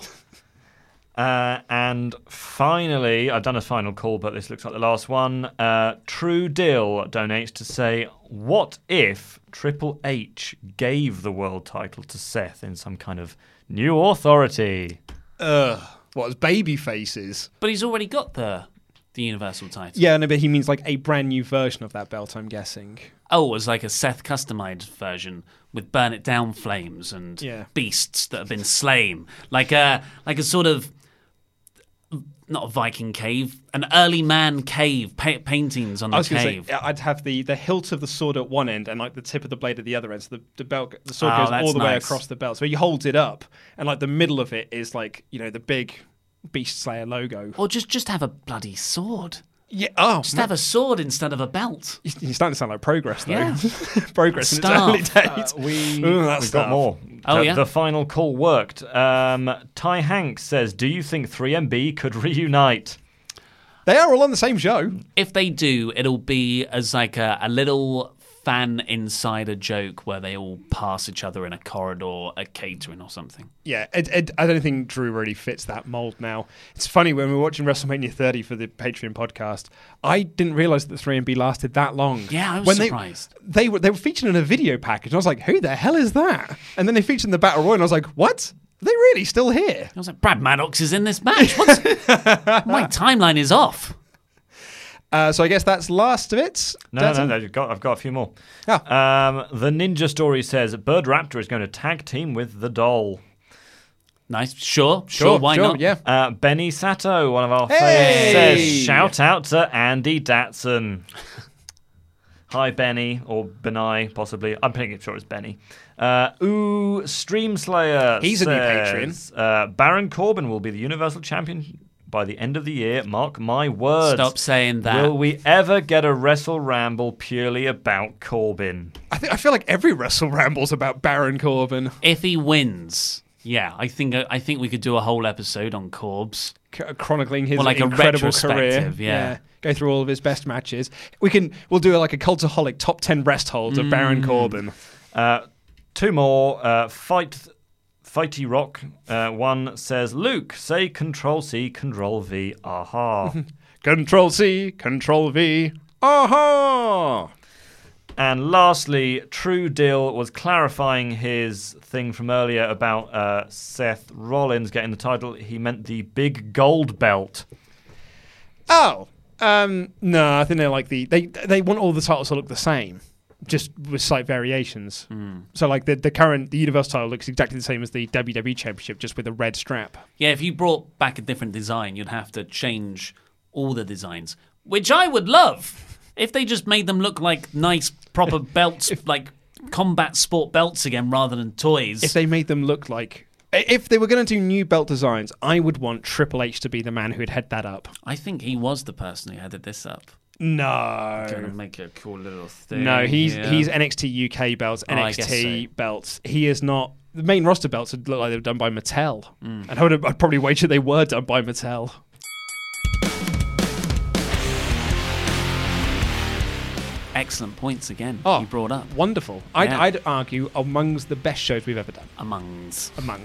And finally, I've done a final call, but this looks like the last one. True Dill donates to say, what if Triple H gave the world title to Seth in some kind of new authority? What, as baby faces? But he's already got the Universal title. Yeah, no, but he means like a brand new version of that belt, I'm guessing. Oh, it was like a Seth customized version with burn it down flames and beasts that have been slain. Like a sort of, not a Viking cave, an early man cave, paintings on the cave. Say, I'd have the hilt of the sword at one end and like the tip of the blade at the other end. So the belt, the sword goes all the way across the belt. So he holds it up, and like the middle of it is like, you know, the big Beast Slayer logo. Or just have a bloody sword. Yeah. Just have a sword instead of a belt. You're starting to sound like Progress, though. Yeah. Progress in its early days. We've got more. The final call worked. Ty Hanks says, do you think 3MB could reunite? They are all on the same show. If they do, it'll be as like a little fan insider joke where they all pass each other in a corridor at catering or something. Yeah, I don't think Drew really fits that mold now. It's funny, when we were watching WrestleMania 30 for the Patreon podcast, I didn't realise that the 3MB lasted that long. Yeah, I was surprised. They were featured in a video package, and I was like, who the hell is that? And then they featured in the Battle Royal, and I was like, what? Are they really still here? I was like, Brad Maddox is in this match. My timeline is off. So I guess that's last of it. No, I've got a few more. The Ninja Story says Bird Raptor is going to tag team with the Doll. Nice. Sure, why not? Yeah. Benny Sato, one of our favorites, says, shout out to Andy Datson. Hi, Benny, or Benai, possibly. I'm pretty sure it's Benny. Stream Slayer He's says, a new patron. Baron Corbin will be the Universal Champion by the end of the year. Mark my words. Stop saying that. Will we ever get a Wrestle Ramble purely about Corbin? I feel like every Wrestle Ramble's about Baron Corbin. If he wins, yeah, I think we could do a whole episode on Corbs. Chronicling his like incredible a career. Yeah. Go through all of his best matches. We'll do like a Cultaholic top 10 rest holds of Baron Corbin. Two more. Fighty Rock one says, Luke, say Control-C, Control-V, aha. Control-C, Control-V, aha. And lastly, True Dill was clarifying his thing from earlier about Seth Rollins getting the title. He meant the big gold belt. Oh, no, I think they're like they want all the titles to look the same, just with slight variations. So like the Universal title looks exactly the same as the WWE Championship, just with a red strap. Yeah, if you brought back a different design, you'd have to change all the designs, which I would love. If they just made them look like nice, proper belts, like combat sport belts again, rather than toys. If they made them look like... If they were going to do new belt designs, I would want Triple H to be the man who would head that up. I think he was the person who headed this up. No. Going to make a cool little thing. No, he's NXT UK belts, NXT belts. He is not... The main roster belts would look like they were done by Mattel. And I'd probably wager they were done by Mattel. Excellent points again. You brought up. Wonderful. Yeah. I'd argue amongst the best shows we've ever done. Amongst the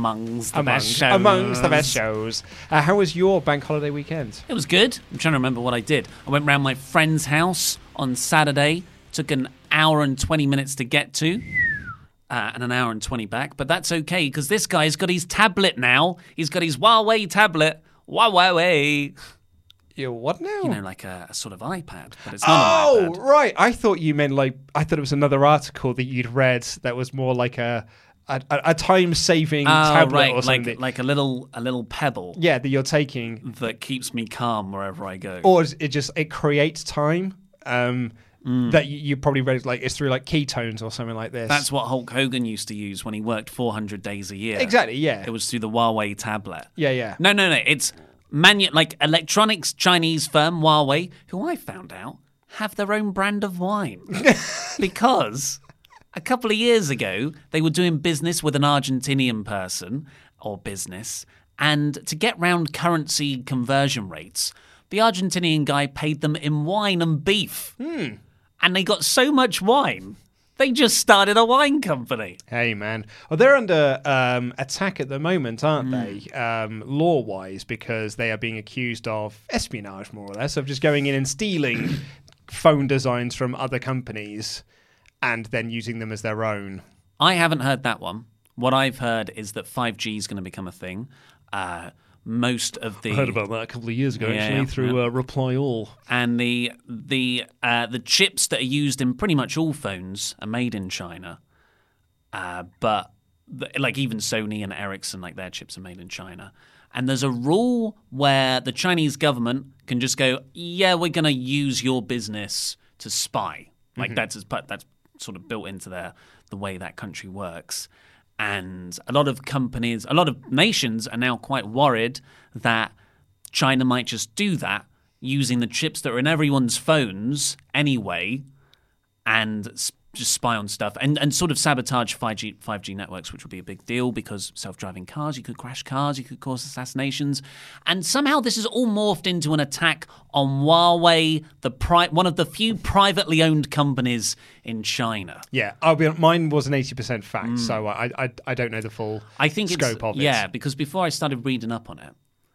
best shows. How was your bank holiday weekend? It was good. I'm trying to remember what I did. I went round my friend's house on Saturday. Took an hour and 20 minutes to get to. And an hour and 20 back. But that's okay, because this guy's got his tablet now. He's got his Huawei tablet. Huawei. What now? You know, like a sort of iPad, but it's not an iPad. Oh, right. I thought you meant I thought it was another article that you'd read that was more like a time-saving tablet or something. Like a little pebble. Yeah, that you're taking. That keeps me calm wherever I go. Or it creates time. That you probably read it's through like ketones or something like this. That's what Hulk Hogan used to use when he worked 400 days a year. Exactly, yeah. It was through the Huawei tablet. Yeah. No. It's electronics Chinese firm Huawei, who I found out have their own brand of wine. Because a couple of years ago, they were doing business with an Argentinian person, or business, and to get round currency conversion rates, the Argentinian guy paid them in wine and beef. And they got so much wine They just started a wine company. Hey, man. Well, they're under attack at the moment, aren't they? Law-wise, because they are being accused of espionage, more or less, of just going in and stealing phone designs from other companies and then using them as their own. I haven't heard that one. What I've heard is that 5G is going to become a thing. Most of the I heard about that a couple of years ago, actually, through Reply All. And the chips that are used in pretty much all phones are made in China. But like even Sony and Ericsson, like their chips are made in China. And there's a rule where the Chinese government can just go, yeah, we're going to use your business to spy. Like that's sort of built into the way that country works. And a lot of companies, a lot of nations are now quite worried that China might just do that using the chips that are in everyone's phones anyway and just spy on stuff and sort of sabotage 5G networks, which would be a big deal because self-driving cars, you could crash cars, you could cause assassinations. And somehow this is all morphed into an attack on Huawei, one of the few privately owned companies in China. Yeah, mine was an 80% fact, so I don't know the full scope of it. Yeah, because before I started reading up on it,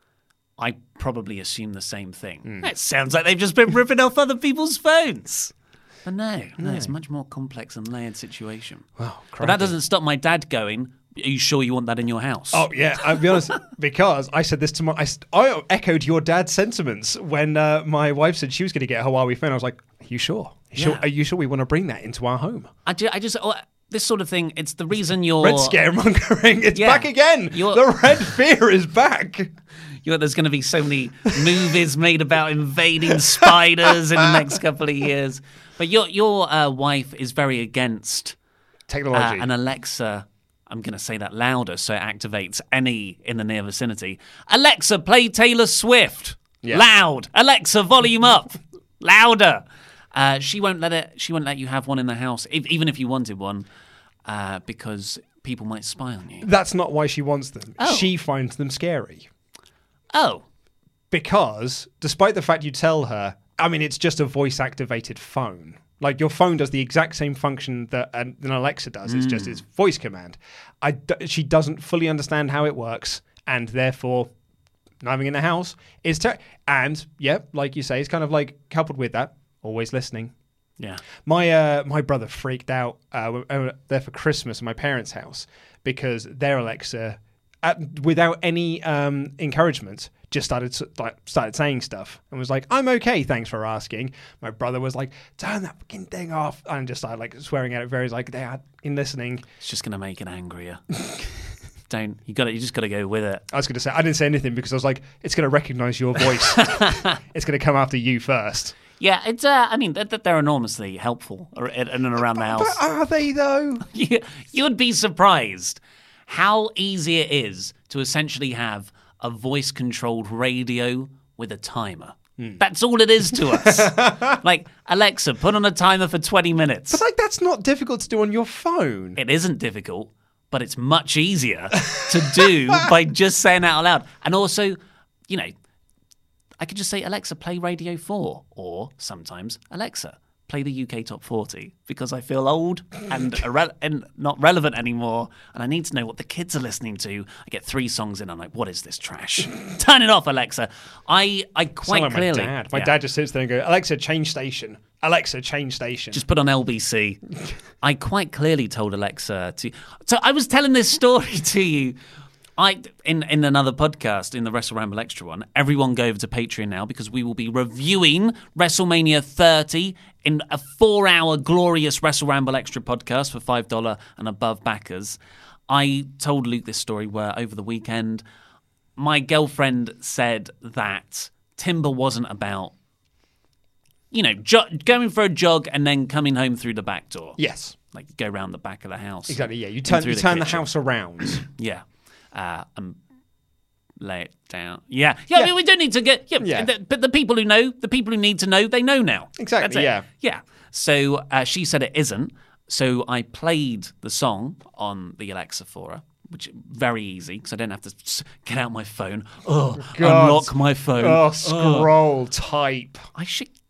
I probably assumed the same thing. It sounds like they've just been ripping off other people's phones. But no, it's a much more complex and layered situation. Wow, but that doesn't stop my dad going, are you sure you want that in your house? Oh, yeah, I'll be honest, because I said this to I echoed your dad's sentiments when my wife said she was going to get a Huawei phone. I was like, are you sure? Are you sure we want to bring that into our home? This sort of thing, it's the reason you're... Red scaremongering, it's back again. The red fear is back. There's going to be so many movies made about invading spiders in the next couple of years. But your wife is very against technology. And Alexa, I'm going to say that louder so it activates any in the near vicinity. Alexa, play Taylor Swift. Yeah. Loud. Alexa, volume up. Louder. She won't let you have one in the house, even if you wanted one, because people might spy on you. That's not why she wants them. Oh. She finds them scary. Oh. Because despite the fact you tell her, I mean, it's just a voice-activated phone. Like, your phone does the exact same function that an Alexa does. It's just its voice command. She doesn't fully understand how it works, and therefore, not having it in the house is and, yeah, like you say, it's kind of like, coupled with that, always listening. Yeah. My brother freaked out there for Christmas at my parents' house because their Alexa, without any encouragement, just started saying stuff and was like, I'm okay, thanks for asking. My brother was like, turn that fucking thing off, and just started swearing at it very like, they are in listening. It's just gonna make it angrier. You just gotta go with it. I was gonna say, I didn't say anything because I was like, it's gonna recognize your voice. It's gonna come after you first. Yeah, it's. I mean, they're enormously helpful in and around the house. But are they though? You'd be surprised how easy it is to essentially have a voice-controlled radio with a timer. That's all it is to us. Like, Alexa, put on a timer for 20 minutes. But that's not difficult to do on your phone. It isn't difficult, but it's much easier to do by just saying it out loud. And also, I could just say, Alexa, play Radio 4. Or sometimes, Alexa, play the UK Top 40, because I feel old and not relevant anymore, and I need to know what the kids are listening to. I get 3 songs in, I'm like, what is this trash? Turn it off, Alexa. I quite like clearly... My dad just sits there and goes, Alexa, change station. Alexa, change station. Just put on LBC. I quite clearly told Alexa to... So I was telling this story to you... In another podcast, in the Wrestle Ramble Extra one, everyone go over to Patreon now because we will be reviewing WrestleMania 30 in a 4-hour glorious Wrestle Ramble Extra podcast for $5 and above backers. I told Luke this story where over the weekend, my girlfriend said that Timber wasn't about, going for a jog and then coming home through the back door. Yes. Like go around the back of the house. Exactly, yeah. You turn the house around. Yeah. And lay it down. Yeah. I mean, we don't need to get... But the people who know, the people who need to know, they know now. Exactly, yeah. Yeah. So she said it isn't. So I played the song on the Alexa for her, which very easy, because I didn't have to get out my phone. Unlock my phone. Scroll, type. I should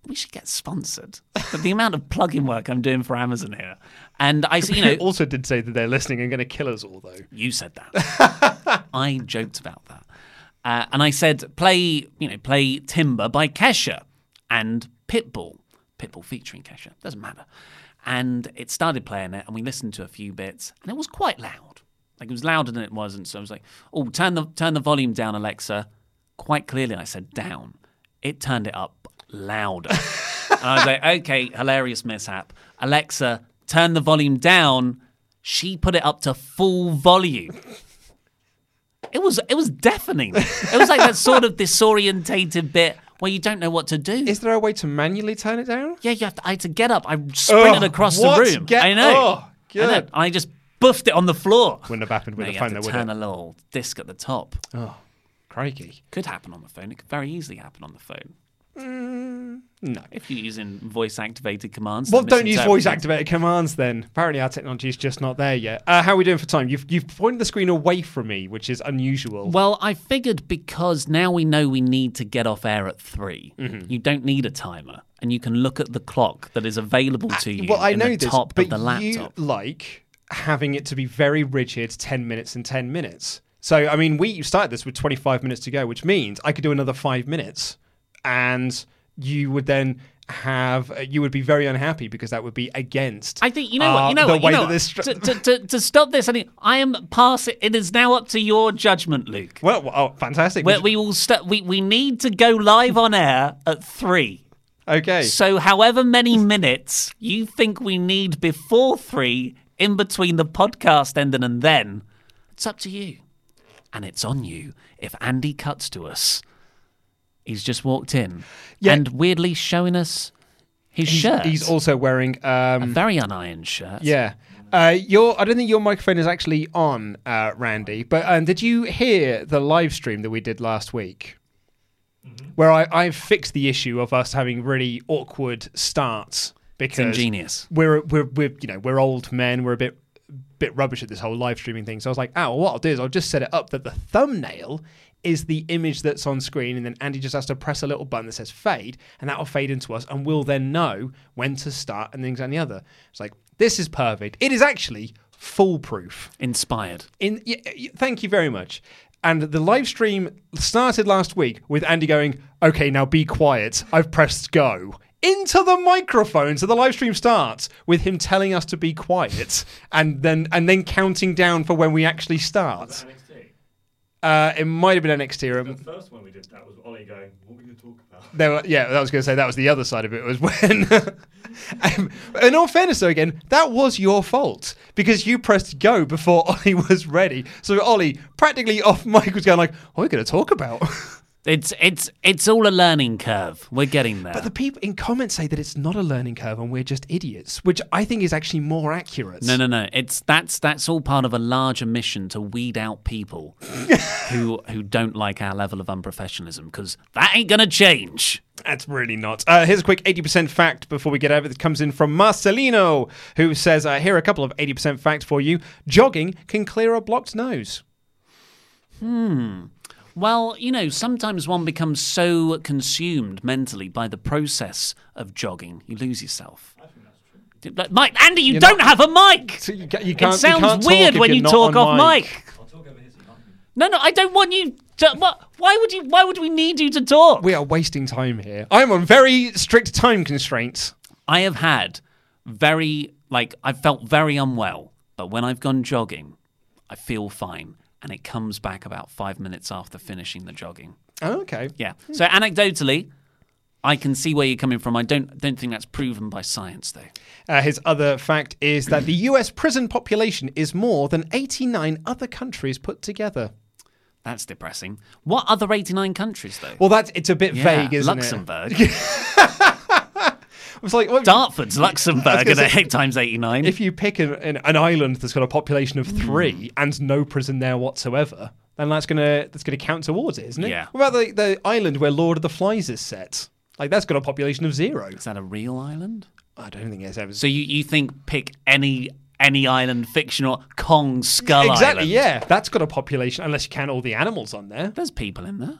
we should get sponsored. But the amount of plug-in work I'm doing for Amazon here. And I see, also did say that they're listening and going to kill us all, though. You said that. I joked about that. And I said, play Timber by Kesha and Pitbull. Pitbull featuring Kesha. Doesn't matter. And it started playing it, and we listened to a few bits, and it was quite loud. Like, it was louder than it wasn't. So I was like, oh, turn the volume down, Alexa. Quite clearly, I said down. It turned it up louder. And I was like, okay, hilarious mishap. Alexa, turn the volume down. She put it up to full volume. It was deafening. It was like that sort of disorientated bit where you don't know what to do. Is there a way to manually turn it down? Yeah, I had to get up. I sprinted across the room. I know. Oh, good. I know. I just buffed it on the floor. Wouldn't have happened with no, the phone, though, would it? Turn a little disc at the top. Oh, crikey. Could happen on the phone. It could very easily happen on the phone. No. If you're using voice-activated commands. Well, don't use voice-activated commands then. Apparently our technology is just not there yet. How are we doing for time? You've pointed the screen away from me, which is unusual. Well, I figured because now we know we need to get off air at 3, you don't need a timer, and you can look at the clock that is available to you in the top of the laptop. You like having it to be very rigid, 10 minutes and 10 minutes. So, I mean, we started this with 25 minutes to go, which means I could do another 5 minutes. And you would then you would be very unhappy because that would be against. I think to stop this. I am past it. It is now up to your judgment, Luke. Well, fantastic. We will we need to go live on air at 3. Okay. So, however many minutes you think we need before 3, in between the podcast ending and then, it's up to you, and it's on you. If Andy cuts to us. He's just walked in and weirdly showing us his shirt. He's also wearing a very unironed shirt. Yeah. I don't think your microphone is actually on, Randy, but did you hear the live stream that we did last week? Mm-hmm. Where I fixed the issue of us having really awkward starts because it's ingenious. We're old men, we're a bit rubbish at this whole live streaming thing. So I was like, what I'll do is I'll just set it up that the thumbnail is the image that's on screen, and then Andy just has to press a little button that says fade, and that will fade into us, and we'll then know when to start and things and the other. It's like, this is perfect. It is actually foolproof. Inspired. Thank you very much. And the live stream started last week with Andy going, okay, now be quiet. I've pressed go. Into the microphone. So the live stream starts with him telling us to be quiet and then counting down for when we actually start. It might have been NXT. The first one we did, that was Ollie going, what were you going to talk about? I was going to say that was the other side of it, was when... in all fairness, though, again, that was your fault because you pressed go before Ollie was ready. So Ollie, practically off mic, was going like, what are we going to talk about? It's all a learning curve. We're getting there. But the people in comments say that it's not a learning curve and we're just idiots, which I think is actually more accurate. No. That's all part of a larger mission to weed out people who don't like our level of unprofessionalism, because that ain't gonna change. That's really not. Here's a quick 80% fact before we get over. That comes in from Marcelino, who says, here are a couple of 80% facts for you. Jogging can clear a blocked nose. Well, sometimes one becomes so consumed mentally by the process of jogging, you lose yourself. I think that's true. Mike, Andy, you don't have a mic! So you can't, it sounds weird when you talk off mic. I'll talk over here so you can't. No, I don't want you to... Why would we need you to talk? We are wasting time here. I'm on very strict time constraints. I have had I've felt very unwell, but when I've gone jogging, I feel fine. And it comes back about 5 minutes after finishing the jogging. Oh, okay. Yeah. So anecdotally, I can see where you're coming from. I don't think that's proven by science, though. His other fact is that the US prison population is more than 89 other countries put together. That's depressing. What other 89 countries, though? Well, it's a bit vague, isn't Luxembourg. it? It's like Dartford's Luxembourg at 8 times 89. If you pick an island that's got a population of 3 and no prison there whatsoever, then that's gonna count towards it, isn't it? Yeah. What about the island where Lord of the Flies is set? Like, that's got a population of 0. Is that a real island? I don't think it's ever. So you think pick any island, fictional, Kong Skull exactly, Island? Yeah, that's got a population, unless you count all the animals on there. There's people in there.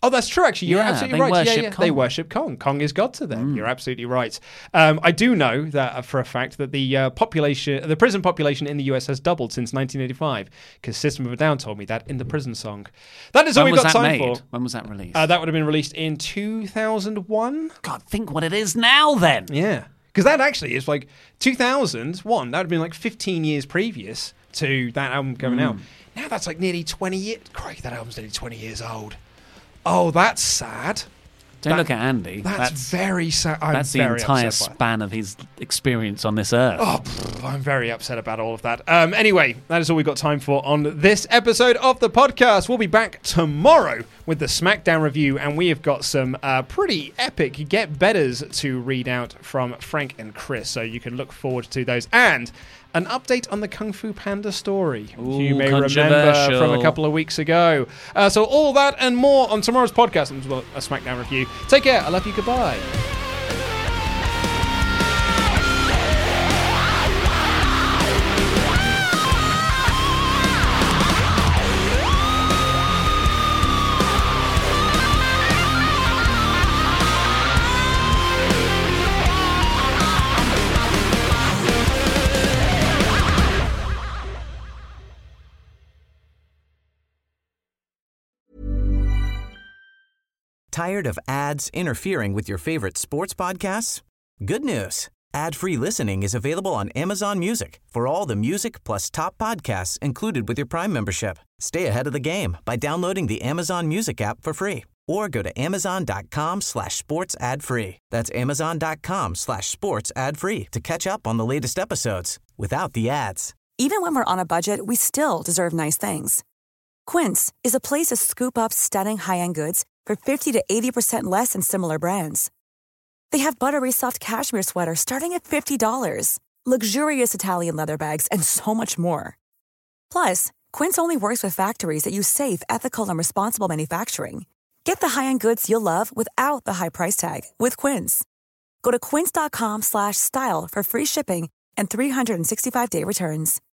Oh, that's true, actually. You're absolutely right. Worship Kong. They worship Kong. Kong is God to them. You're absolutely right. I do know that for a fact that the prison population in the US has doubled since 1985, because System of a Down told me that in the prison song. That is all we've got time for. When was that released? That would have been released in 2001. God, think what it is now then. Yeah. Because that actually is like 2001. That would have been like 15 years previous to that album coming out. Now that's like nearly 20 years. Crikey, that album's nearly 20 years old. Oh, that's sad. Don't look at Andy. That's very sad. That's the entire span of his experience on this earth. Oh, I'm very upset about all of that. Anyway, that is all we've got time for on this episode of the podcast. We'll be back tomorrow with the SmackDown review, and we have got some pretty epic get-betters to read out from Frank and Chris, so you can look forward to those. And an update on the Kung Fu Panda story, you may remember from a couple of weeks ago. So all that and more on tomorrow's podcast, and a SmackDown review. Take care. I love you. Goodbye. Tired of ads interfering with your favorite sports podcasts? Good news. Ad-free listening is available on Amazon Music for all the music plus top podcasts included with your Prime membership. Stay ahead of the game by downloading the Amazon Music app for free or go to amazon.com/sports ad free. That's amazon.com/sports ad free to catch up on the latest episodes without the ads. Even when we're on a budget, we still deserve nice things. Quince is a place to scoop up stunning high-end goods for 50 to 80% less than similar brands. They have buttery soft cashmere sweaters starting at $50, luxurious Italian leather bags, and so much more. Plus, Quince only works with factories that use safe, ethical, and responsible manufacturing. Get the high-end goods you'll love without the high price tag with Quince. Go to quince.com/style for free shipping and 365-day returns.